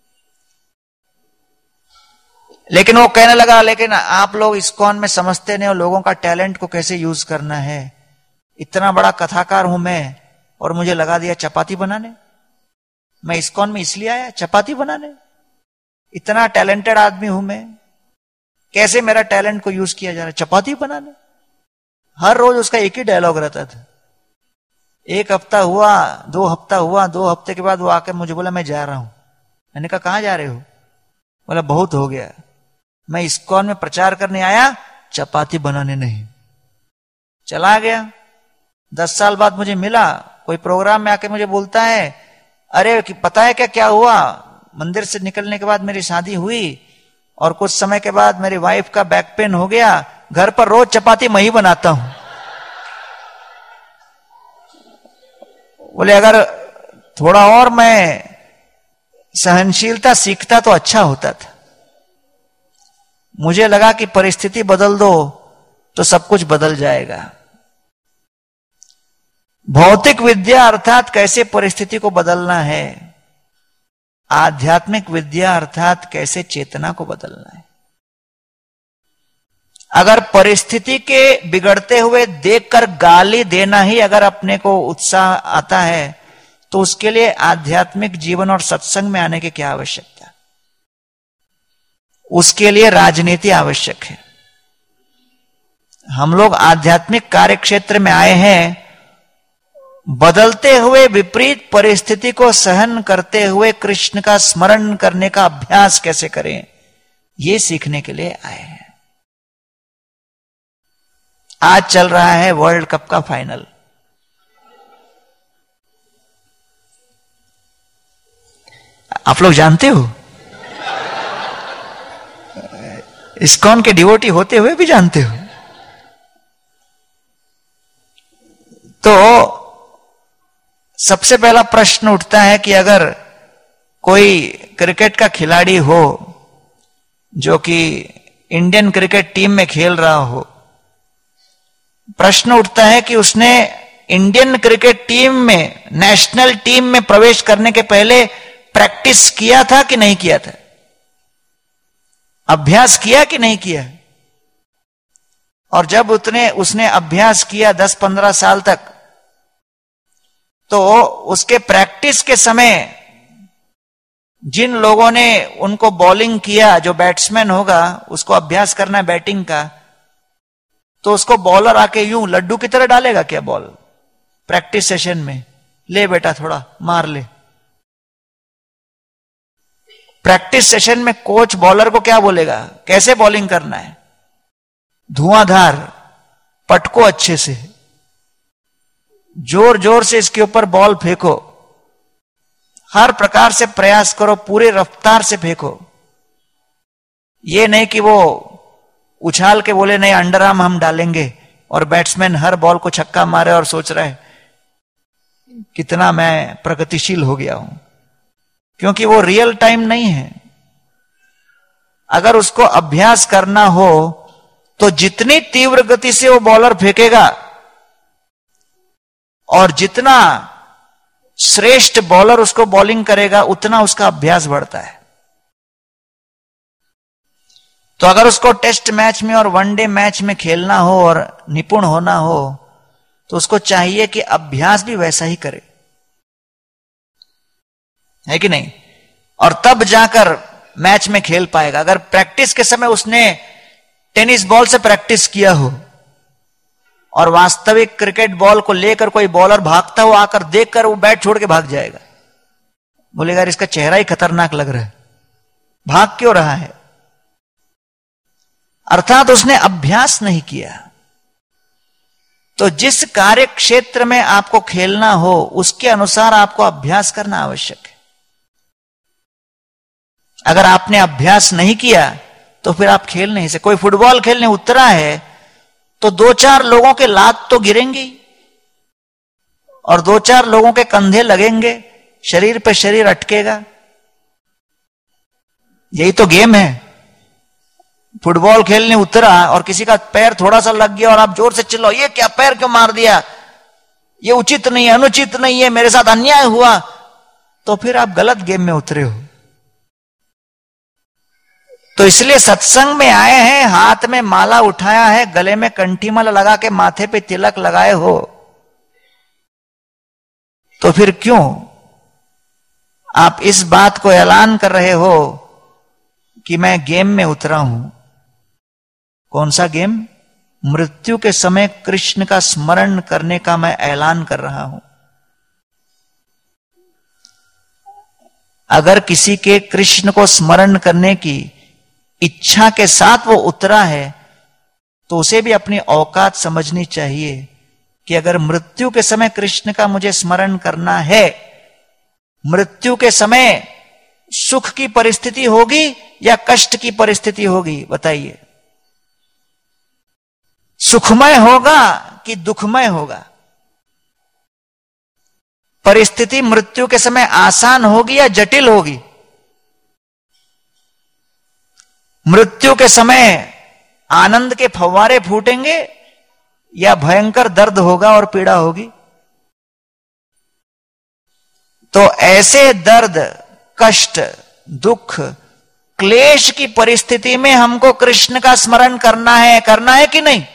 लेकिन वो कहने लगा, लेकिन आप लोग इस्कॉन में समझते नहीं हो लोगों का टैलेंट को कैसे यूज करना है। इतना बड़ा कथाकार हूं मैं और मुझे लगा दिया चपाती बनाने। मैं इस्कॉन में इसलिए आया चपाती बनाने? इतना टैलेंटेड आदमी हूं मैं, कैसे मेरा टैलेंट को यूज किया जा रहा है चपाती बनाने? हर रोज उसका एक ही डायलॉग रहता था। एक हफ्ता हुआ, दो हफ्ता हुआ, दो हफ्ते के बाद वो आकर मुझे बोला मैं जा रहा हूं। मैंने कहा कहां जा रहे हो? बोला बहुत हो गया, मैं इस्कॉन में प्रचार करने आया, चपाती बनाने नहीं। चला गया। दस साल बाद मुझे मिला, कोई प्रोग्राम में आके मुझे बोलता है, अरे पता है क्या क्या हुआ, मंदिर से निकलने के बाद मेरी शादी हुई और कुछ समय के बाद मेरी वाइफ का बैक पेन हो गया, घर पर रोज चपाती मैं ही बनाता हूं। बोले अगर थोड़ा और मैं सहनशीलता सीखता तो अच्छा होता था। मुझे लगा कि परिस्थिति बदल दो तो सब कुछ बदल जाएगा। भौतिक विद्या अर्थात कैसे परिस्थिति को बदलना है, आध्यात्मिक विद्या अर्थात कैसे चेतना को बदलना है। अगर परिस्थिति के बिगड़ते हुए देखकर गाली देना ही अगर अपने को उत्साह आता है, तो उसके लिए आध्यात्मिक जीवन और सत्संग में आने की क्या आवश्यकता? उसके लिए राजनीति आवश्यक है। हम लोग आध्यात्मिक कार्य क्षेत्र में आए हैं, बदलते हुए विपरीत परिस्थिति को सहन करते हुए कृष्ण का स्मरण करने का अभ्यास कैसे करें, यह सीखने के लिए आए हैं। आज चल रहा है वर्ल्ड कप का फाइनल। आप लोग जानते हो, इस्कॉन के डिवोटी होते हुए भी जानते हो। तो सबसे पहला प्रश्न उठता है कि अगर कोई क्रिकेट का खिलाड़ी हो जो कि इंडियन क्रिकेट टीम में खेल रहा हो, प्रश्न उठता है कि उसने इंडियन क्रिकेट टीम में, नेशनल टीम में प्रवेश करने के पहले प्रैक्टिस किया था कि नहीं किया था, अभ्यास किया कि नहीं किया। और जब उतने उसने अभ्यास किया दस पंद्रह साल तक, तो उसके प्रैक्टिस के समय जिन लोगों ने उनको बॉलिंग किया, जो बैट्समैन होगा उसको अभ्यास करना है बैटिंग का, तो उसको बॉलर आके यूं लड्डू की तरह डालेगा क्या बॉल प्रैक्टिस सेशन में? ले बेटा थोड़ा मार ले। प्रैक्टिस सेशन में कोच बॉलर को क्या बोलेगा, कैसे बॉलिंग करना है? धुआंधार, पटको अच्छे से, जोर जोर से इसके ऊपर बॉल फेंको, हर प्रकार से प्रयास करो, पूरे रफ्तार से फेंको। ये नहीं कि वो उछाल के बोले नहीं अंडर आर्म हम डालेंगे, और बैट्समैन हर बॉल को छक्का मारे और सोच रहा है कितना मैं प्रगतिशील हो गया हूं, क्योंकि वो रियल टाइम नहीं है। अगर उसको अभ्यास करना हो तो जितनी तीव्र गति से वो बॉलर फेंकेगा और जितना श्रेष्ठ बॉलर उसको बॉलिंग करेगा उतना उसका अभ्यास बढ़ता है। तो अगर उसको टेस्ट मैच में और वनडे मैच में खेलना हो और निपुण होना हो तो उसको चाहिए कि अभ्यास भी वैसा ही करे, है कि नहीं? और तब जाकर मैच में खेल पाएगा। अगर प्रैक्टिस के समय उसने टेनिस बॉल से प्रैक्टिस किया हो और वास्तविक क्रिकेट बॉल को लेकर कोई बॉलर भागता हुआ आकर देखकर वो बैट छोड़ के भाग जाएगा, बोलेगा इसका चेहरा ही खतरनाक लग रहा है, भाग क्यों रहा है? अर्थात उसने अभ्यास नहीं किया। तो जिस कार्य क्षेत्र में आपको खेलना हो उसके अनुसार आपको अभ्यास करना आवश्यक है। अगर आपने अभ्यास नहीं किया तो फिर आप खेल नहीं सकते। कोई फुटबॉल खेलने उतरा है तो दो चार लोगों के लात तो गिरेंगे ही और दो चार लोगों के कंधे लगेंगे, शरीर पे शरीर अटकेगा। यही तो गेम है। फुटबॉल खेलने उतरा और किसी का पैर थोड़ा सा लग गया और आप जोर से चिल्लाओ, ये क्या, पैर क्यों मार दिया, ये उचित नहीं है, अनुचित नहीं है, मेरे साथ अन्याय हुआ, तो फिर आप गलत गेम में उतरे हो। तो इसलिए सत्संग में आए हैं, हाथ में माला उठाया है, गले में कंठी माला लगा के माथे पे तिलक लगाए हो, तो फिर क्यों आप इस बात को ऐलान कर रहे हो कि मैं गेम में उतरा हूं? कौन सा गेम? मृत्यु के समय कृष्ण का स्मरण करने का मैं ऐलान कर रहा हूं। अगर किसी के कृष्ण को स्मरण करने की इच्छा के साथ वो उतरा है तो उसे भी अपनी औकात समझनी चाहिए कि अगर मृत्यु के समय कृष्ण का मुझे स्मरण करना है, मृत्यु के समय सुख की परिस्थिति होगी या कष्ट की परिस्थिति होगी, बताइए? सुखमय होगा कि दुखमय होगा? परिस्थिति मृत्यु के समय आसान होगी या जटिल होगी? मृत्यु के समय आनंद के फव्वारे फूटेंगे या भयंकर दर्द होगा और पीड़ा होगी? तो ऐसे दर्द, कष्ट, दुख, क्लेश की परिस्थिति में हमको कृष्ण का स्मरण करना है, करना है कि नहीं?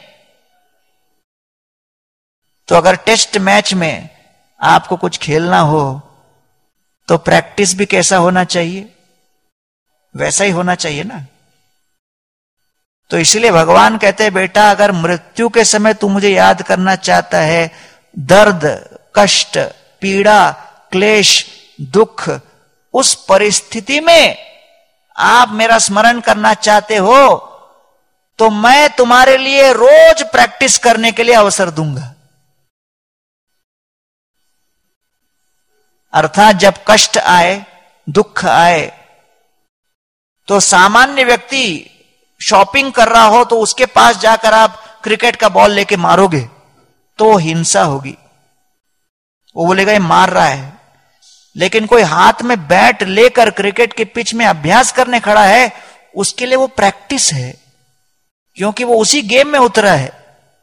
तो अगर टेस्ट मैच में आपको कुछ खेलना हो तो प्रैक्टिस भी कैसा होना चाहिए? वैसा ही होना चाहिए ना। तो इसलिए भगवान कहते हैं, बेटा अगर मृत्यु के समय तू मुझे याद करना चाहता है, दर्द, कष्ट, पीड़ा, क्लेश, दुख, उस परिस्थिति में आप मेरा स्मरण करना चाहते हो तो मैं तुम्हारे लिए रोज प्रैक्टिस करने के लिए अवसर दूंगा। अर्थात जब कष्ट आए, दुख आए, तो सामान्य व्यक्ति शॉपिंग कर रहा हो तो उसके पास जाकर आप क्रिकेट का बॉल लेके मारोगे तो हिंसा होगी, वो बोलेगा ये मार रहा है। लेकिन कोई हाथ में बैट लेकर क्रिकेट के पिच में अभ्यास करने खड़ा है, उसके लिए वो प्रैक्टिस है, क्योंकि वो उसी गेम में उतरा है।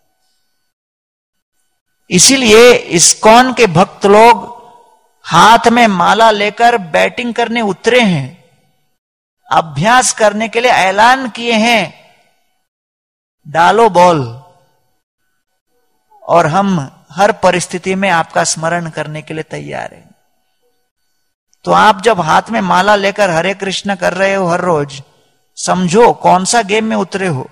इसीलिए इस्कॉन के भक्त लोग हाथ में माला लेकर बैटिंग करने उतरे हैं, अभ्यास करने के लिए ऐलान किए हैं, डालो बॉल और हम हर परिस्थिति में आपका स्मरण करने के लिए तैयार हैं। तो आप जब हाथ में माला लेकर हरे कृष्ण कर रहे हो हर रोज, समझो कौन सा गेम में उतरे हो।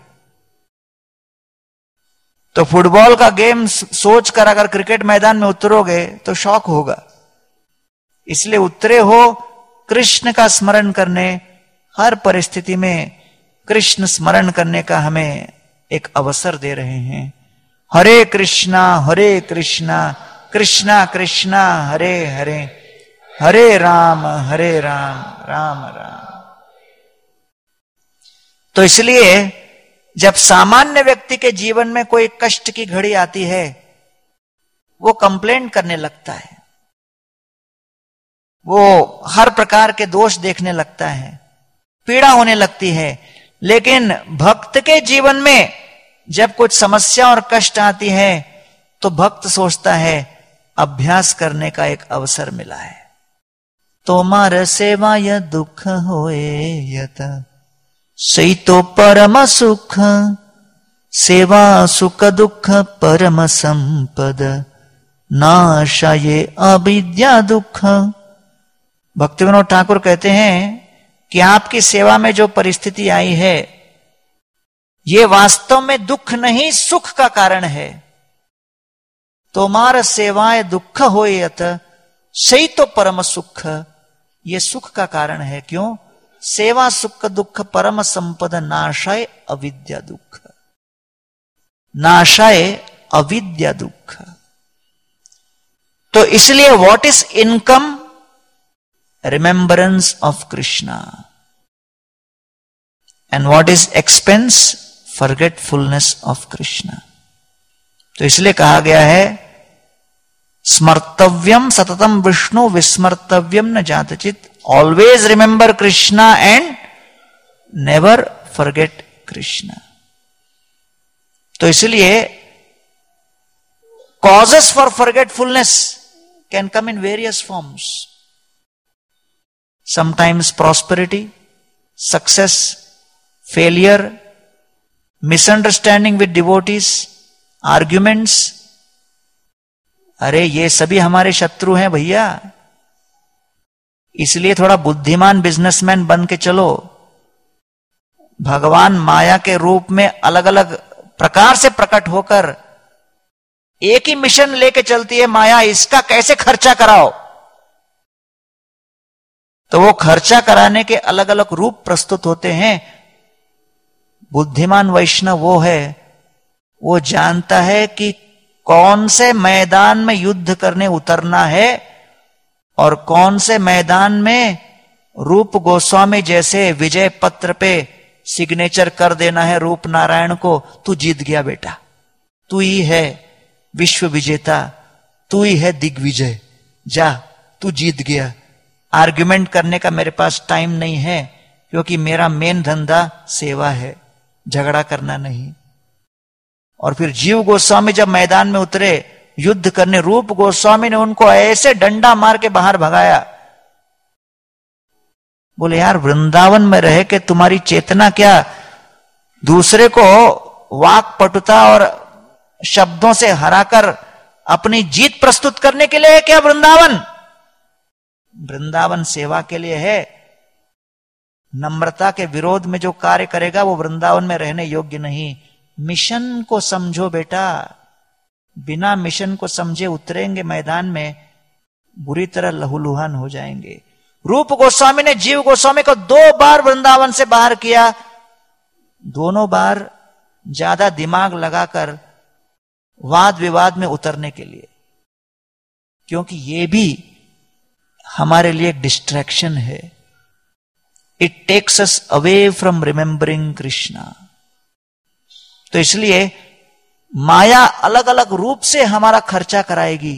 तो फुटबॉल का गेम सोचकर अगर क्रिकेट मैदान में उतरोगे तो शौक होगा। इसलिए उतरे हो कृष्ण का स्मरण करने, हर परिस्थिति में कृष्ण स्मरण करने का हमें एक अवसर दे रहे हैं। हरे कृष्णा हरे कृष्णा कृष्णा कृष्णा हरे हरे, हरे राम हरे राम राम राम। तो इसलिए जब सामान्य व्यक्ति के जीवन में कोई कष्ट की घड़ी आती है, वो कंप्लेंट करने लगता है, वो हर प्रकार के दोष देखने लगता है, पीड़ा होने लगती है। लेकिन भक्त के जीवन में जब कुछ समस्या और कष्ट आती है तो भक्त सोचता है अभ्यास करने का एक अवसर मिला है। तोमार सेवा य दुख होए यत सई तो परम सुख, सेवा सुख दुख परम संपद, नाशाये अविद्या दुख। भक्ति विनोद ठाकुर कहते हैं कि आपकी सेवा में जो परिस्थिति आई है, ये वास्तव में दुख नहीं सुख का कारण है। तोमार सेवाए दुख होयत सही तो परम सुख, ये सुख का कारण है। क्यों? सेवा सुख दुख परम संपद, नाशाय अविद्या दुख, नाशाय अविद्या दुख। तो इसलिए what is income? Remembrance of Krishna. And what is expense? Forgetfulness of Krishna. तो इसलिए कहा गया है स्मर्तव्यम सततम विष्णु विस्मर्तव्यम न जातचित। Always remember Krishna and never forget Krishna. तो इसलिए causes for forgetfulness can come in various forms. Sometimes prosperity, success, failure, misunderstanding with devotees, arguments. अरे ये सभी हमारे शत्रु हैं भैया, इसलिए थोड़ा बुद्धिमान बिजनेसमैन बन के चलो। भगवान माया के रूप में अलग अलग प्रकार से प्रकट होकर एक ही मिशन लेके चलती है माया, इसका कैसे खर्चा कराओ। तो वो खर्चा कराने के अलग अलग रूप प्रस्तुत होते हैं। बुद्धिमान वैष्णव वो है, वो जानता है कि कौन से मैदान में युद्ध करने उतरना है और कौन से मैदान में रूप गोस्वामी जैसे विजय पत्र पे सिग्नेचर कर देना है रूप नारायण को, तू जीत गया बेटा, तू ही है विश्व विजेता, तू ही है दिग्विजय, जा तू जीत गया। आर्ग्यूमेंट करने का मेरे पास टाइम नहीं है, क्योंकि मेरा मेन धंधा सेवा है, झगड़ा करना नहीं। और फिर जीव गोस्वामी जब मैदान में उतरे युद्ध करने, रूप गोस्वामी ने उनको ऐसे डंडा मार के बाहर भगाया। बोले यार वृंदावन में रह के तुम्हारी चेतना क्या दूसरे को वाक पटुता और शब्दों से हराकर अपनी जीत प्रस्तुत करने के लिए है क्या वृंदावन? वृंदावन सेवा के लिए है। नम्रता के विरोध में जो कार्य करेगा वो वृंदावन में रहने योग्य नहीं। मिशन को समझो बेटा, बिना मिशन को समझे उतरेंगे मैदान में, बुरी तरह लहूलुहान हो जाएंगे। रूप गोस्वामी ने जीव गोस्वामी को दो बार वृंदावन से बाहर किया, दोनों बार ज्यादा दिमाग लगाकर वाद विवाद में उतरने के लिए, क्योंकि ये भी हमारे लिए एक डिस्ट्रैक्शन है। It takes us away from remembering Krishna. तो इसलिए माया अलग अलग रूप से हमारा खर्चा कराएगी,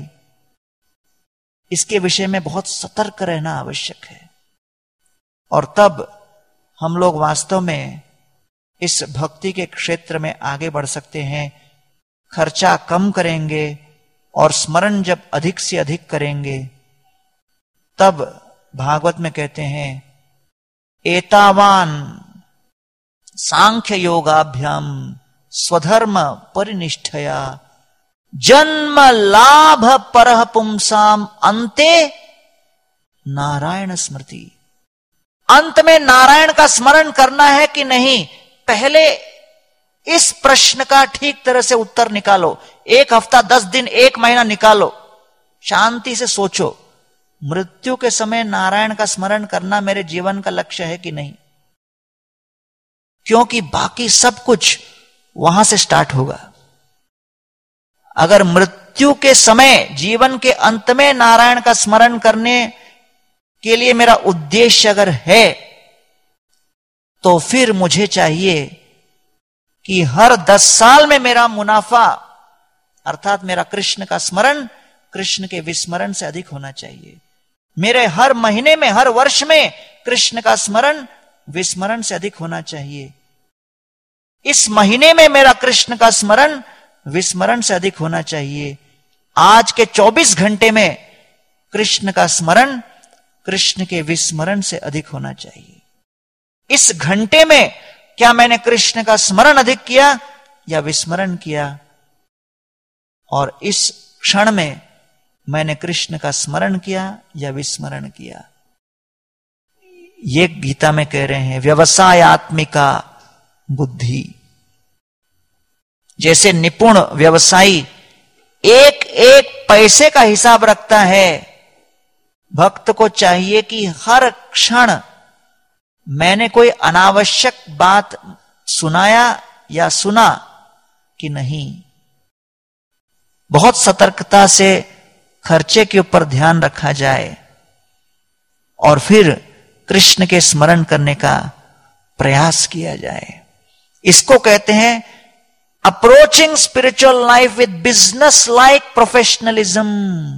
इसके विषय में बहुत सतर्क रहना आवश्यक है। और तब हम लोग वास्तव में इस भक्ति के क्षेत्र में आगे बढ़ सकते हैं। खर्चा कम करेंगे और स्मरण जब अधिक से अधिक करेंगे, तब भागवत में कहते हैं एतावान सांख्य योगाभ्याम स्वधर्म परिनिष्ठया जन्म लाभ परह पुंसाम अंते नारायण स्मृति। अंत में नारायण का स्मरण करना है कि नहीं, पहले इस प्रश्न का ठीक तरह से उत्तर निकालो। एक हफ्ता, दस दिन, एक महीना निकालो, शांति से सोचो, मृत्यु के समय नारायण का स्मरण करना मेरे जीवन का लक्ष्य है कि नहीं, क्योंकि बाकी सब कुछ वहां से स्टार्ट होगा। अगर मृत्यु के समय, जीवन के अंत में नारायण का स्मरण करने के लिए मेरा उद्देश्य अगर है, तो फिर मुझे चाहिए कि हर दस साल में मेरा मुनाफा अर्थात मेरा कृष्ण का स्मरण कृष्ण के विस्मरण से अधिक होना चाहिए। मेरे हर महीने में, हर वर्ष में कृष्ण का स्मरण विस्मरण से अधिक होना चाहिए। इस महीने में मेरा कृष्ण का स्मरण विस्मरण से अधिक होना चाहिए। आज के चौबीस घंटे में कृष्ण का स्मरण कृष्ण के विस्मरण से अधिक होना चाहिए। इस घंटे में क्या मैंने कृष्ण का स्मरण अधिक किया या विस्मरण किया? और इस क्षण में मैंने कृष्ण का स्मरण किया या विस्मरण किया? ये गीता में कह रहे हैं व्यवसायात्मिका बुद्धि। जैसे निपुण व्यवसायी एक एक पैसे का हिसाब रखता है, भक्त को चाहिए कि हर क्षण मैंने कोई अनावश्यक बात सुनाया या सुना कि नहीं। बहुत सतर्कता से खर्चे के ऊपर ध्यान रखा जाए और फिर कृष्ण के स्मरण करने का प्रयास किया जाए। इसको कहते हैं approaching spiritual life with business like professionalism.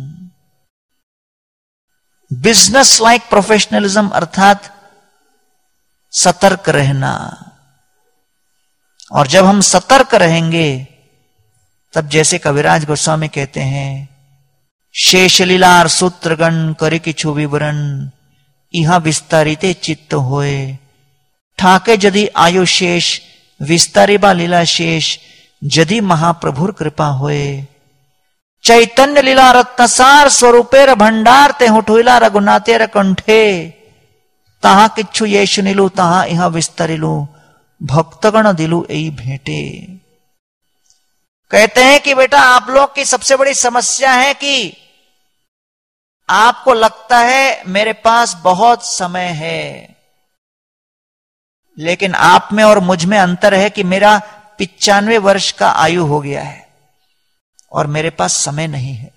Business like professionalism अर्थात सतर्क रहना। और जब हम सतर्क रहेंगे तब जैसे कविराज गोस्वामी कहते हैं शेष लीलार सूत्रगण करि किछु विवरण इहा विस्तारिते चित्त होए ठाके यदि आयु शेष विस्तारिबा लीला शेष यदि महाप्रभुर कृपा होए चैतन्य लीला रत्नसार स्वरूपेर भंडार ते हुठुला रघुनाथेर कंठे तहा किच्छु ये सुनिलु तहा इहा विस्तरिलु भक्तगण दिलु एई भेंटे। कहते हैं कि बेटा आप लोग की सबसे बड़ी समस्या है कि आपको लगता है मेरे पास बहुत समय है, लेकिन आप में और मुझ में अंतर है कि मेरा पिचानवे वर्ष का आयु हो गया है और मेरे पास समय नहीं है।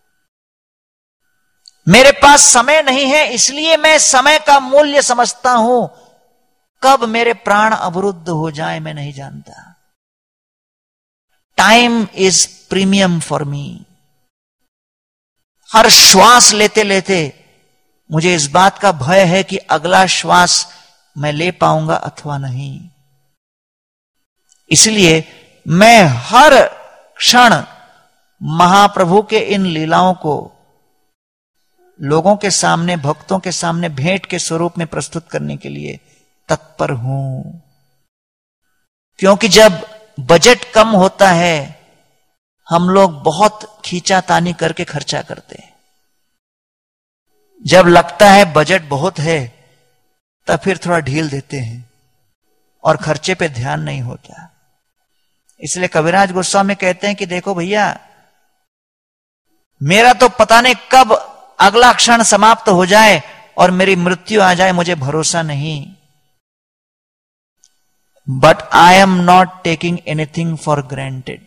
मेरे पास समय नहीं है इसलिए मैं समय का मूल्य समझता हूं। कब मेरे प्राण अवरुद्ध हो जाए मैं नहीं जानता। Time is premium for me. हर श्वास लेते लेते मुझे इस बात का भय है कि अगला श्वास मैं ले पाऊंगा अथवा नहीं। इसलिए मैं हर क्षण महाप्रभु के इन लीलाओं को लोगों के सामने, भक्तों के सामने भेंट के स्वरूप में प्रस्तुत करने के लिए तत्पर हूं। क्योंकि जब बजट कम होता है हम लोग बहुत खींचातानी करके खर्चा करते हैं। जब लगता है बजट बहुत है तब फिर थोड़ा ढील देते हैं और खर्चे पे ध्यान नहीं होता। इसलिए कविराज गोस्वामी कहते हैं कि देखो भैया मेरा तो पता नहीं कब अगला क्षण समाप्त हो जाए और मेरी मृत्यु आ जाए, मुझे भरोसा नहीं। But I am not taking anything for granted.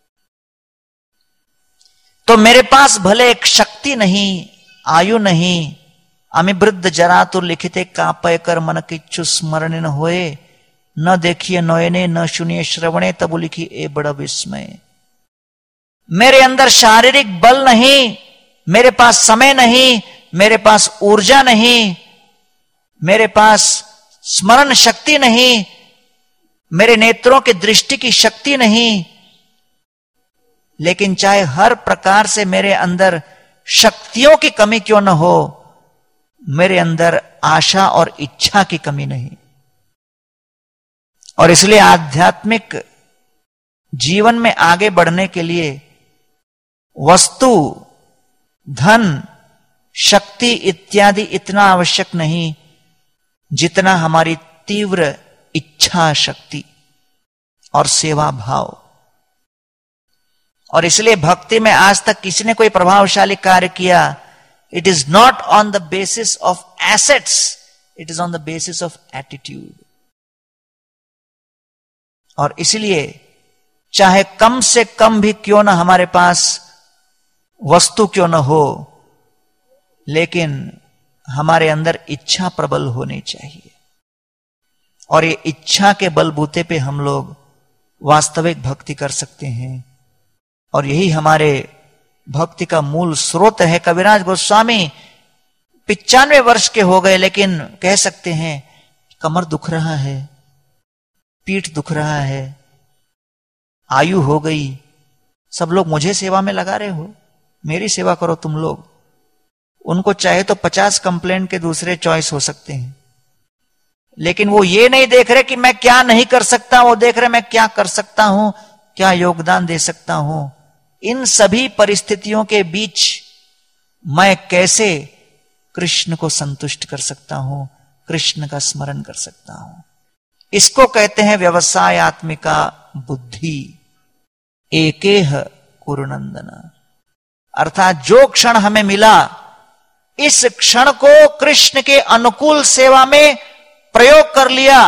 तो मेरे पास भले एक शक्ति नहीं, आयु नहीं, अमी वृद्ध जरा तो लिखिते कापय कर मन किच्छु स्मरण न होए न देखिए नयने न सुनिए श्रवणे तब लिखी ए बड़ा विस्मय। मेरे अंदर शारीरिक बल नहीं, मेरे पास समय नहीं, मेरे पास ऊर्जा नहीं, मेरे पास स्मरण शक्ति नहीं, मेरे नेत्रों की दृष्टि की शक्ति नहीं, लेकिन चाहे हर प्रकार से मेरे अंदर शक्तियों की कमी क्यों न हो, मेरे अंदर आशा और इच्छा की कमी नहीं। और इसलिए आध्यात्मिक जीवन में आगे बढ़ने के लिए वस्तु, धन, शक्ति इत्यादि इतना आवश्यक नहीं जितना हमारी तीव्र इच्छा शक्ति और सेवा भाव। और इसलिए भक्ति में आज तक किसी ने कोई प्रभावशाली कार्य किया, it is not on the basis of assets, it is on the basis of attitude. और इसलिए चाहे कम से कम भी क्यों ना हमारे पास वस्तु क्यों न हो, लेकिन हमारे अंदर इच्छा प्रबल होनी चाहिए। और ये इच्छा के बलबूते पे हम लोग वास्तविक भक्ति कर सकते हैं। और यही हमारे भक्ति का मूल स्रोत है। कविराज गोस्वामी पिचानवे वर्ष के हो गए, लेकिन कह सकते हैं कमर दुख रहा है, पीठ दुख रहा है, आयु हो गई, सब लोग मुझे सेवा में लगा रहे हो, मेरी सेवा करो तुम लोग। उनको चाहे तो पचास कंप्लेंट के दूसरे चॉइस हो सकते हैं, लेकिन वो ये नहीं देख रहे कि मैं क्या नहीं कर सकता, वो देख रहे मैं क्या कर सकता हूं, क्या योगदान दे सकता हूं। इन सभी परिस्थितियों के बीच मैं कैसे कृष्ण को संतुष्ट कर सकता हूं, कृष्ण का स्मरण कर सकता हूं। इसको कहते हैं व्यवसायत्मिका बुद्धि, एकेह कुरुनंदन। अर्थात जो क्षण हमें मिला, इस क्षण को कृष्ण के अनुकूल सेवा में प्रयोग कर लिया,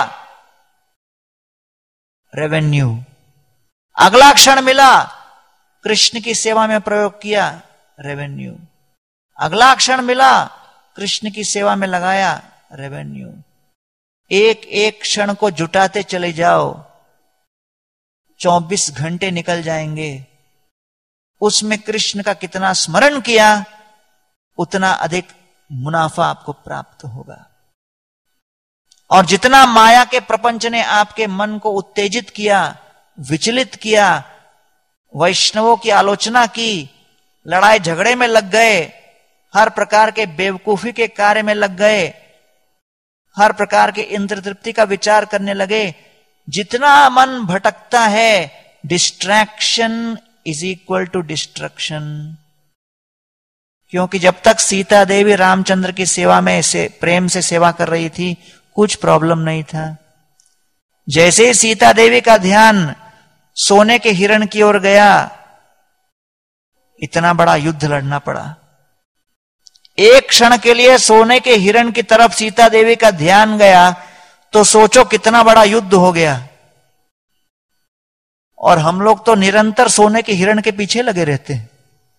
रेवेन्यू। अगला क्षण मिला, कृष्ण की सेवा में प्रयोग किया, रेवेन्यू। अगला क्षण मिला, कृष्ण की सेवा में लगाया, रेवेन्यू। एक एक क्षण को जुटाते चले जाओ, चौबीस घंटे निकल जाएंगे। उसमें कृष्ण का कितना स्मरण किया, उतना अधिक मुनाफा आपको प्राप्त होगा। और जितना माया के प्रपंच ने आपके मन को उत्तेजित किया, विचलित किया, वैष्णवों की आलोचना की, लड़ाई झगड़े में लग गए, हर प्रकार के बेवकूफी के कार्य में लग गए, हर प्रकार के इंद्र तृप्ति का विचार करने लगे, जितना मन भटकता है, distraction is equal to destruction. क्योंकि जब तक सीता देवी रामचंद्र की सेवा में से प्रेम से सेवा कर रही थी, कुछ प्रॉब्लम नहीं था। जैसे ही सीता देवी का ध्यान सोने के हिरण की ओर गया, इतना बड़ा युद्ध लड़ना पड़ा। एक क्षण के लिए सोने के हिरण की तरफ सीता देवी का ध्यान गया, तो सोचो कितना बड़ा युद्ध हो गया। और हम लोग तो निरंतर सोने के हिरण के पीछे लगे रहते हैं।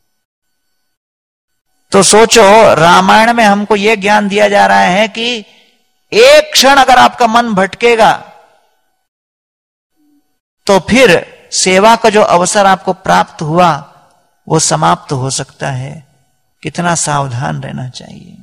तो सोचो, रामायण में हमको यह ज्ञान दिया जा रहा है कि एक क्षण अगर आपका मन भटकेगा, तो फिर सेवा का जो अवसर आपको प्राप्त हुआ, वो समाप्त हो सकता है। कितना सावधान रहना चाहिए।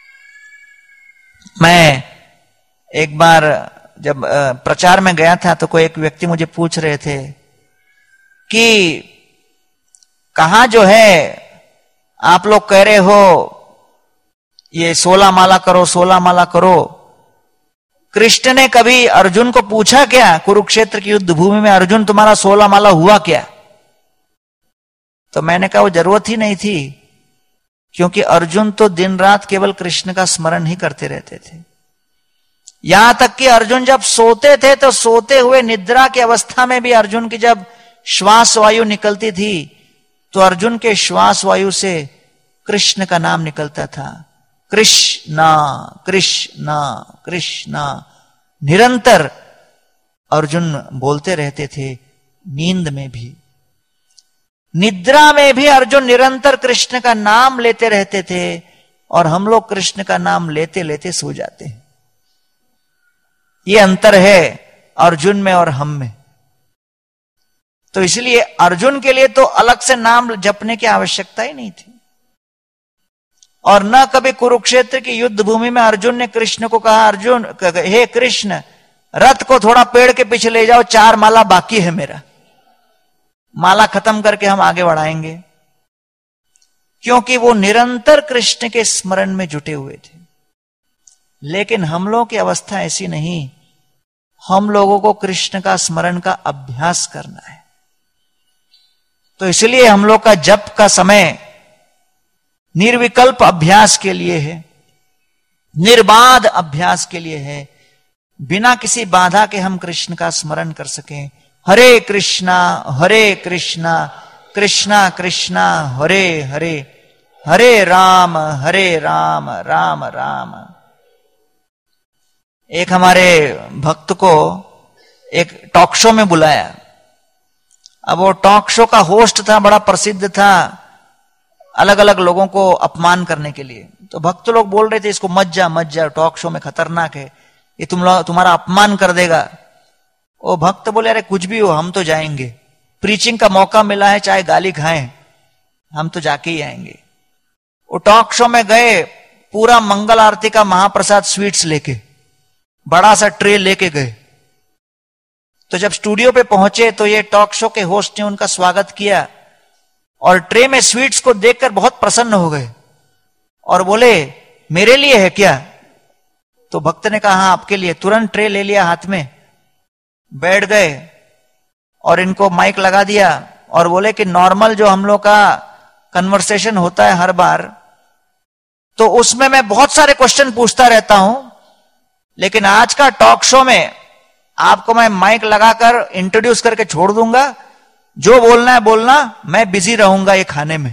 मैं एक बार जब प्रचार में गया था, तो कोई एक व्यक्ति मुझे पूछ रहे थे कि कहां जो है आप लोग कह रहे हो ये सोलह माला करो, सोलह माला करो, कृष्ण ने कभी अर्जुन को पूछा क्या, कुरुक्षेत्र की युद्ध भूमि में अर्जुन तुम्हारा सोलह माला हुआ क्या? तो मैंने कहा वो जरूरत ही नहीं थी, क्योंकि अर्जुन तो दिन रात केवल कृष्ण का स्मरण ही करते रहते थे। यहां तक कि अर्जुन जब सोते थे, तो सोते हुए निद्रा की अवस्था में भी अर्जुन की जब श्वास वायु निकलती थी, तो अर्जुन के श्वास वायु से कृष्ण का नाम निकलता था। कृष्णा कृष्णा कृष्णा, निरंतर अर्जुन बोलते रहते थे। नींद में भी, निद्रा में भी अर्जुन निरंतर कृष्ण का नाम लेते रहते थे, और हम लोग कृष्ण का नाम लेते लेते सो जाते हैं। ये अंतर है अर्जुन में और हम में। तो इसलिए अर्जुन के लिए तो अलग से नाम जपने की आवश्यकता ही नहीं थी। और न कभी कुरुक्षेत्र की युद्ध भूमि में अर्जुन ने कृष्ण को कहा, अर्जुन हे कृष्ण, रथ को थोड़ा पेड़ के पीछे ले जाओ, चार माला बाकी है मेरा, माला खत्म करके हम आगे बढ़ाएंगे। क्योंकि वो निरंतर कृष्ण के स्मरण में जुटे हुए थे। लेकिन हम लोगों की अवस्था ऐसी नहीं। हम लोगों को कृष्ण का स्मरण का अभ्यास करना है। तो इसलिए हम लोग का जप का समय निर्विकल्प अभ्यास के लिए है, निर्बाध अभ्यास के लिए है, बिना किसी बाधा के हम कृष्ण का स्मरण कर सकें। हरे कृष्णा हरे कृष्णा कृष्णा कृष्णा हरे हरे, हरे राम हरे राम राम राम। एक हमारे भक्त को एक टॉक शो में बुलाया। अब वो टॉक शो का होस्ट था, बड़ा प्रसिद्ध था, अलग अलग लोगों को अपमान करने के लिए। तो भक्त लोग बोल रहे थे इसको मत जा मत जा, टॉक शो में खतरनाक है, ये तुम लोग तुम्हारा अपमान कर देगा। वो भक्त बोले अरे कुछ भी हो हम तो जाएंगे, प्रीचिंग का मौका मिला है चाहे गाली खाएं हम तो जाके ही आएंगे। वो टॉक शो में गए, पूरा मंगल आरती का महाप्रसाद स्वीट्स लेके, बड़ा सा ट्रे लेके गए। तो जब स्टूडियो पे पहुंचे तो ये टॉक शो के होस्ट ने उनका स्वागत किया और ट्रे में स्वीट्स को देखकर बहुत प्रसन्न हो गए और बोले मेरे लिए है क्या? तो भक्त ने कहा हाँ आपके लिए। तुरंत ट्रे ले लिया हाथ में, बैठ गए और इनको माइक लगा दिया और बोले कि नॉर्मल जो हम लोग का कन्वर्सेशन होता है हर बार, तो उसमें मैं बहुत सारे क्वेश्चन पूछता रहता हूं, लेकिन आज का टॉक शो में आपको मैं माइक लगाकर इंट्रोड्यूस करके छोड़ दूंगा, जो बोलना है बोलना, मैं बिजी रहूंगा ये खाने में,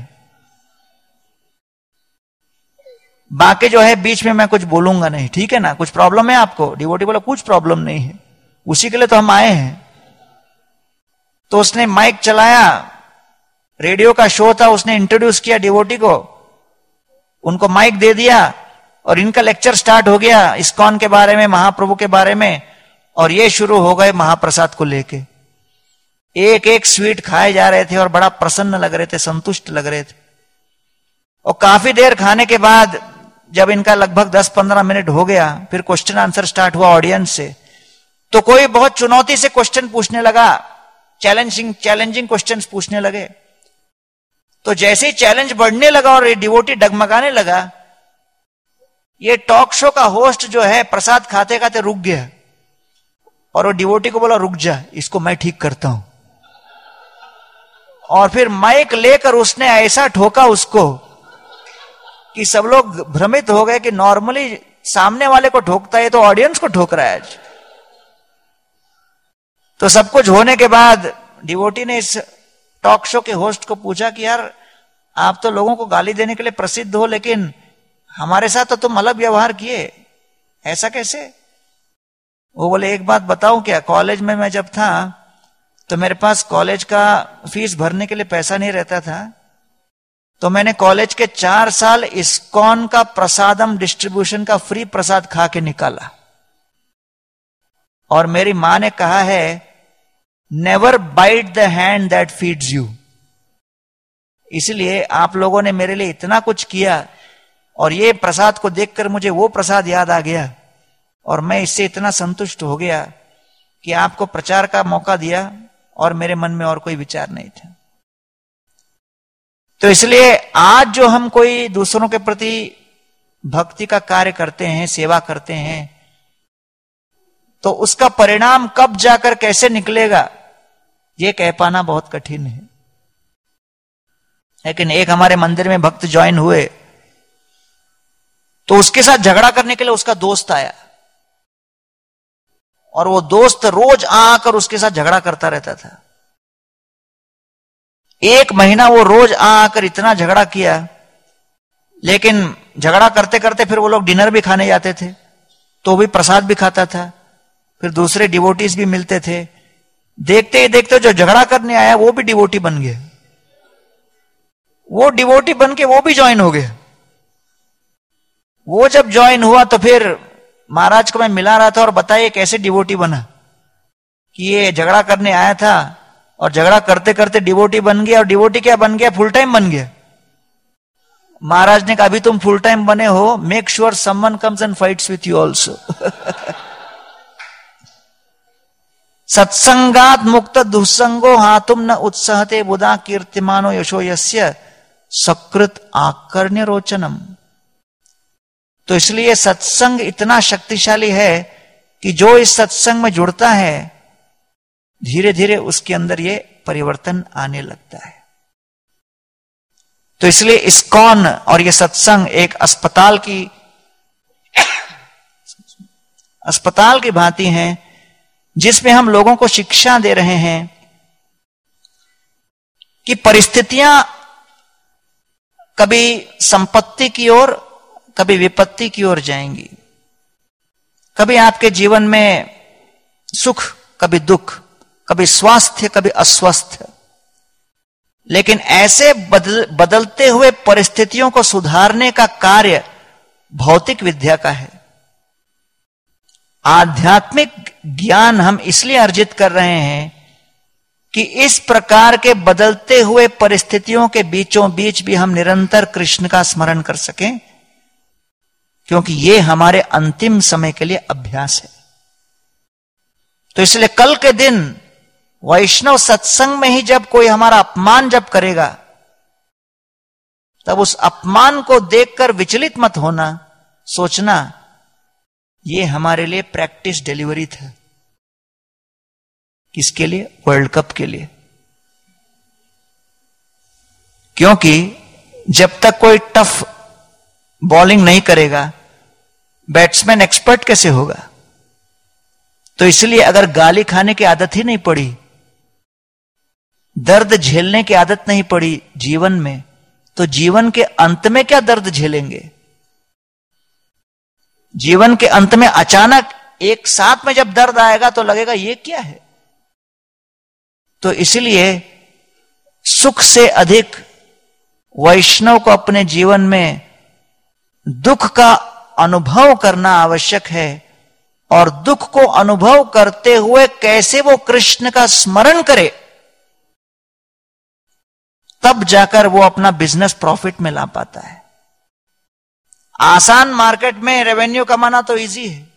बाकी जो है बीच में मैं कुछ बोलूंगा नहीं, ठीक है ना? कुछ प्रॉब्लम है आपको? डिवोटी बोला कुछ प्रॉब्लम नहीं है, उसी के लिए तो हम आए हैं। तो उसने माइक चलाया, रेडियो का शो था, उसने इंट्रोड्यूस किया डिवोटी को, उनको माइक दे दिया और इनका लेक्चर स्टार्ट हो गया इस्कॉन के बारे में, महाप्रभु के बारे में, और ये शुरू हो गए महाप्रसाद को लेके। एक एक स्वीट खाए जा रहे थे और बड़ा प्रसन्न लग रहे थे, संतुष्ट लग रहे थे। और काफी देर खाने के बाद जब इनका लगभग दस पंद्रह मिनट हो गया, फिर क्वेश्चन आंसर स्टार्ट हुआ ऑडियंस से। तो कोई बहुत चुनौती से क्वेश्चन पूछने लगा, चैलेंजिंग चैलेंजिंग क्वेश्चंस पूछने लगे। तो जैसे ही चैलेंज बढ़ने लगा और ये डिवोटी डगमगाने लगा, ये टॉक शो का होस्ट जो है प्रसाद खाते खाते रुक गया और वो डिवोटी को बोला रुक जा, इसको मैं ठीक करता हूं। और फिर माइक लेकर उसने ऐसा ठोका उसको कि सब लोग भ्रमित हो गए कि नॉर्मली सामने वाले को ठोकता है तो ऑडियंस को ठोक रहा है आज। तो सब कुछ होने के बाद डिवोटी ने इस टॉक शो के होस्ट को पूछा कि यार आप तो लोगों को गाली देने के लिए प्रसिद्ध हो, लेकिन हमारे साथ तो तुम अलग व्यवहार किए, ऐसा कैसे? वो बोले एक बात बताऊं क्या, कॉलेज में मैं जब था तो मेरे पास कॉलेज का फीस भरने के लिए पैसा नहीं रहता था, तो मैंने कॉलेज के चार साल इस्कॉन का प्रसादम डिस्ट्रीब्यूशन का फ्री प्रसाद खा के निकाला। और मेरी मां ने कहा है never bite the hand that feeds you. इसलिए आप लोगों ने मेरे लिए इतना कुछ किया और ये प्रसाद को देखकर मुझे वो प्रसाद याद आ गया और मैं इससे इतना संतुष्ट हो गया कि आपको प्रचार का मौका दिया और मेरे मन में और कोई विचार नहीं था। तो इसलिए आज जो हम कोई दूसरों के प्रति भक्ति का कार्य करते हैं, सेवा करते हैं, तो उसका परिणाम कब जाकर कैसे निकलेगा ये कह पाना बहुत कठिन है। लेकिन एक हमारे मंदिर में भक्त ज्वाइन हुए तो उसके साथ झगड़ा करने के लिए उसका दोस्त आया और वो दोस्त रोज आकर उसके साथ झगड़ा करता रहता था। एक महीना वो रोज आकर इतना झगड़ा किया, लेकिन झगड़ा करते करते फिर वो लोग डिनर भी खाने जाते थे, तो भी प्रसाद भी खाता था, फिर दूसरे डिवोटीज भी मिलते थे। देखते ही देखते जो झगड़ा करने आया वो भी डिवोटी बन गया, वो डिवोटी बन के वो भी ज्वाइन हो गया। वो जब ज्वाइन हुआ तो फिर महाराज को मैं मिला रहा था और बताइए कैसे डिवोटी बना, कि ये झगड़ा करने आया था और झगड़ा करते करते डिवोटी बन गया। और डिवोटी क्या बन गया? फुल टाइम बन गया। महाराज ने कहा अभी तुम फुल टाइम बने हो, make sure someone comes and fights with you also. सत्संगात मुक्त दुस्संगो हातुम न उत्साहते बुधा कीर्तिमानो यशो यस्य सकृत आकर्ण्य रोचनम। तो इसलिए सत्संग इतना शक्तिशाली है कि जो इस सत्संग में जुड़ता है धीरे धीरे उसके अंदर ये परिवर्तन आने लगता है। तो इसलिए इस्कॉन और ये सत्संग एक अस्पताल की अस्पताल की भांति है, जिसमें हम लोगों को शिक्षा दे रहे हैं कि परिस्थितियां कभी संपत्ति की ओर, कभी विपत्ति की ओर जाएंगी। कभी आपके जीवन में सुख, कभी दुख, कभी स्वास्थ्य, कभी अस्वस्थ। लेकिन ऐसे बदल, बदलते हुए परिस्थितियों को सुधारने का कार्य भौतिक विद्या का है। आध्यात्मिक ज्ञान हम इसलिए अर्जित कर रहे हैं कि इस प्रकार के बदलते हुए परिस्थितियों के बीचों बीच भी हम निरंतर कृष्ण का स्मरण कर सकें, क्योंकि ये हमारे अंतिम समय के लिए अभ्यास है। तो इसलिए कल के दिन वैष्णव सत्संग में ही जब कोई हमारा अपमान जब करेगा, तब उस अपमान को देखकर विचलित मत होना, सोचना ये हमारे लिए प्रैक्टिस डिलीवरी था। किसके लिए? वर्ल्ड कप के लिए। क्योंकि जब तक कोई टफ बॉलिंग नहीं करेगा, बैट्समैन एक्सपर्ट कैसे होगा? तो इसलिए अगर गाली खाने की आदत ही नहीं पड़ी, दर्द झेलने की आदत नहीं पड़ी जीवन में, तो जीवन के अंत में क्या दर्द झेलेंगे? जीवन के अंत में अचानक एक साथ में जब दर्द आएगा तो लगेगा ये क्या है। तो इसलिए सुख से अधिक वैष्णव को अपने जीवन में दुख का अनुभव करना आवश्यक है, और दुख को अनुभव करते हुए कैसे वो कृष्ण का स्मरण करे, तब जाकर वो अपना बिजनेस प्रॉफिट में ला पाता है। आसान मार्केट में रेवेन्यू कमाना तो इजी है,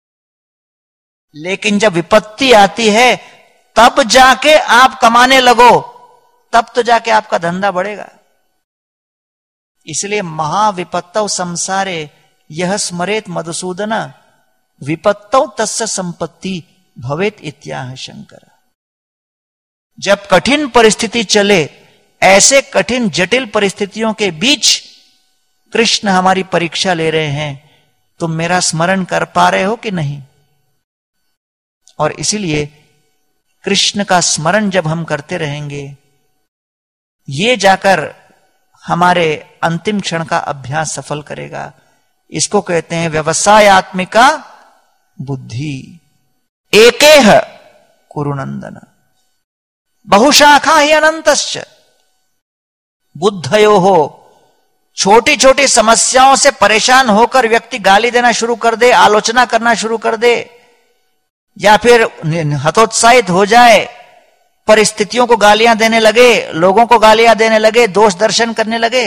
लेकिन जब विपत्ति आती है तब जाके आप कमाने लगो, तब तो जाके आपका धंधा बढ़ेगा। इसलिए महाविपत्तौ संसारे यह स्मरेत मधुसूदन विपत्तौ तस्य संपत्ति भवेत इत्याह शंकर। जब कठिन परिस्थिति चले, ऐसे कठिन जटिल परिस्थितियों के बीच कृष्ण हमारी परीक्षा ले रहे हैं, तुम मेरा स्मरण कर पा रहे हो कि नहीं? और इसीलिए कृष्ण का स्मरण जब हम करते रहेंगे, ये जाकर हमारे अंतिम क्षण का अभ्यास सफल करेगा। इसको कहते हैं व्यवसायत्मिका बुद्धि। एकेह कुरुनंदन बहुशाखा ही अनंतश्च। बुद्धयो हो, छोटी छोटी समस्याओं से परेशान होकर व्यक्ति गाली देना शुरू कर दे, आलोचना करना शुरू कर दे, या फिर हतोत्साहित हो जाए, परिस्थितियों को गालियां देने लगे, लोगों को गालियां देने लगे, दोष दर्शन करने लगे,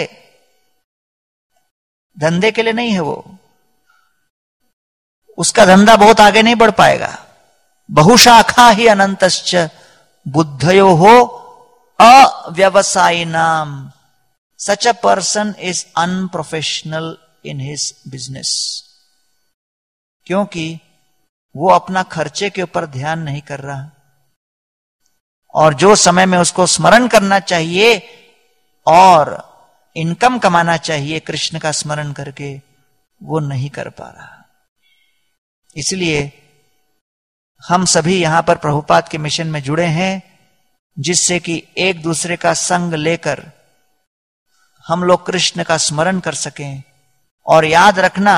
धंधे के लिए नहीं है वो, उसका धंधा बहुत आगे नहीं बढ़ पाएगा। बहुशाखा ही अनंतश्च बुद्धयो हो अव्यवसायी नाम। Such a person is unprofessional in his business. क्योंकि वो अपना खर्चे के ऊपर ध्यान नहीं कर रहा, और जो समय में उसको स्मरण करना चाहिए और इनकम कमाना चाहिए कृष्ण का स्मरण करके, वो नहीं कर पा रहा। इसलिए हम सभी यहां पर प्रभुपाद के मिशन में जुड़े हैं, जिससे कि एक दूसरे का संग लेकर हम लोग कृष्ण का स्मरण कर सकें। और याद रखना,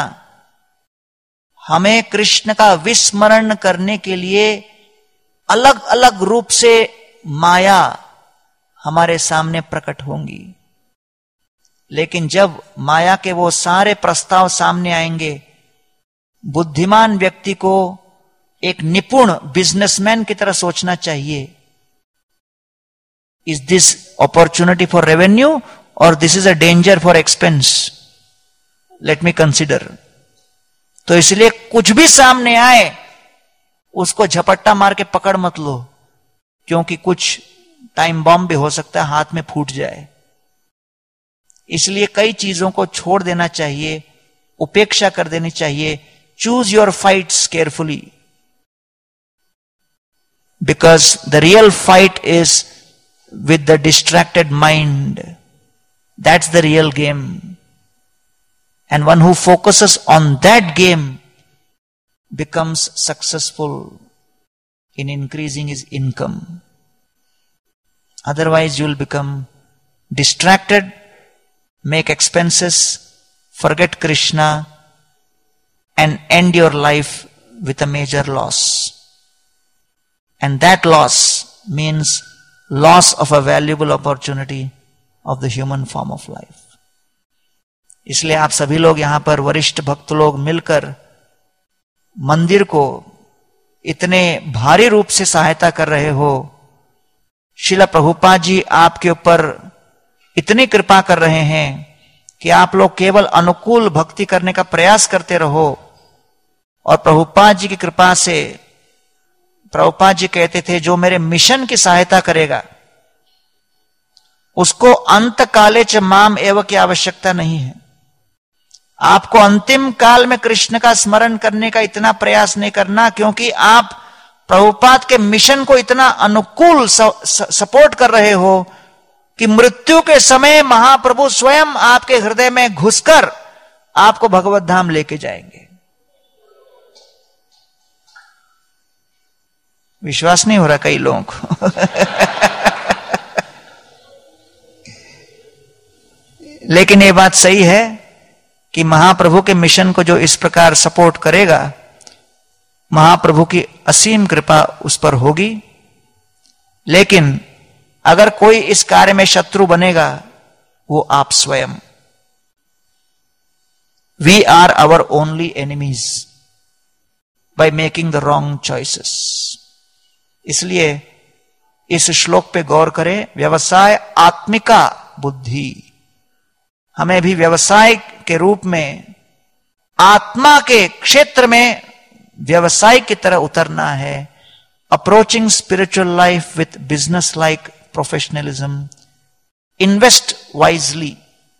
हमें कृष्ण का विस्मरण करने के लिए अलग अलग रूप से माया हमारे सामने प्रकट होंगी, लेकिन जब माया के वो सारे प्रस्ताव सामने आएंगे, बुद्धिमान व्यक्ति को एक निपुण बिजनेसमैन की तरह सोचना चाहिए, is this opportunity for revenue और this is a danger for expense, let me consider. तो इसलिए कुछ भी सामने आए उसको झपट्टा मार के पकड़ मत लो, क्योंकि कुछ टाइम बॉम्ब भी हो सकता है, हाथ में फूट जाए। इसलिए कई चीजों को छोड़ देना चाहिए, उपेक्षा कर देनी चाहिए। Choose your fights carefully, because the real fight is with the distracted mind. That's the real game, and one who focuses on that game becomes successful in increasing his income. Otherwise you will become distracted, make expenses, forget Krishna, and end your life with a major loss. And that loss means loss of a valuable opportunity of the human form of life. इसलिए आप सभी लोग यहां पर वरिष्ठ भक्त लोग मिलकर मंदिर को इतने भारी रूप से सहायता कर रहे हो। श्रील प्रभुपाद जी आपके ऊपर इतनी कृपा कर रहे हैं कि आप लोग केवल अनुकूल भक्ति करने का प्रयास करते रहो। और प्रभुपाद जी की कृपा से, प्रभुपाद जी कहते थे जो मेरे मिशन की सहायता करेगा उसको अंत काले च माम एव की आवश्यकता नहीं है। आपको अंतिम काल में कृष्ण का स्मरण करने का इतना प्रयास नहीं करना, क्योंकि आप प्रभुपाद के मिशन को इतना अनुकूल सपोर्ट कर रहे हो कि मृत्यु के समय महाप्रभु स्वयं आपके हृदय में घुसकर आपको भगवत धाम लेके जाएंगे। विश्वास नहीं हो रहा कई लोगों को। लेकिन यह बात सही है कि महाप्रभु के मिशन को जो इस प्रकार सपोर्ट करेगा, महाप्रभु की असीम कृपा उस पर होगी। लेकिन अगर कोई इस कार्य में शत्रु बनेगा वो आप स्वयं। We are our only enemies by making the wrong choices. इसलिए इस श्लोक पे गौर करें। व्यवसाय आत्मिका बुद्धि, हमें भी व्यवसाय के रूप में आत्मा के क्षेत्र में व्यवसाय की तरह उतरना है। Approaching spiritual life with business like professionalism, invest wisely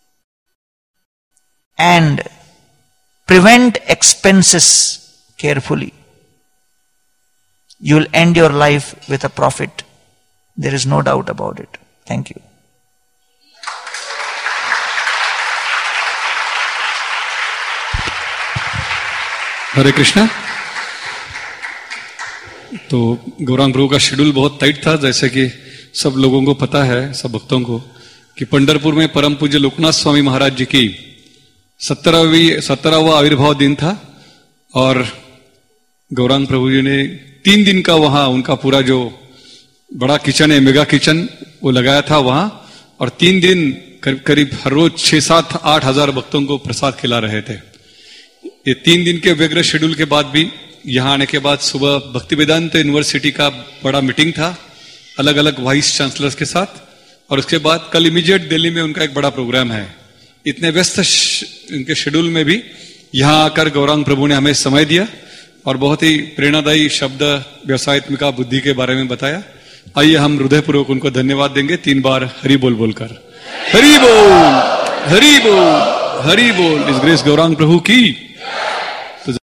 and prevent expenses carefully. You will end your life with a profit. There is no doubt about it. Thank you.
Hare Krishna. तो गौरांग प्रभु का शेड्यूल बहुत टाइट था, जैसे कि सब लोगों को पता है, सब भक्तों को, कि पंढरपुर में परम पूज्य लोकनाथ स्वामी महाराज जी की सत्रहवीं सत्रहवां आविर्भाव दिन था। और गौरांग प्रभु जी ने तीन दिन का वहां उनका पूरा जो बड़ा किचन है, मेगा किचन, वो लगाया था वहां। और तीन दिन करीब करीब हर रोज छह सात आठ हजार भक्तों को प्रसाद खिला रहे थे। ये तीन दिन के व्यग्र शेड्यूल के बाद भी यहां आने के बाद सुबह भक्ति वेदांत यूनिवर्सिटी का बड़ा मीटिंग था अलग अलग वाइस चांसलर्स के साथ। और उसके बाद कल इमीडिएट दिल्ली में उनका एक बड़ा प्रोग्राम है। इतने व्यस्त उनके शेड्यूल में भी यहां आकर गौरांग प्रभु ने हमें समय दिया और बहुत ही प्रेरणादायी शब्द व्यवसायत्मिका बुद्धि के बारे में बताया। आइए हम हृदयपूर्वक उनको धन्यवाद देंगे तीन बार हरि बोल बोलकर। हरि बोल, हरि बोल, हरि बोल। इस ग्रेस गौरांग प्रभु की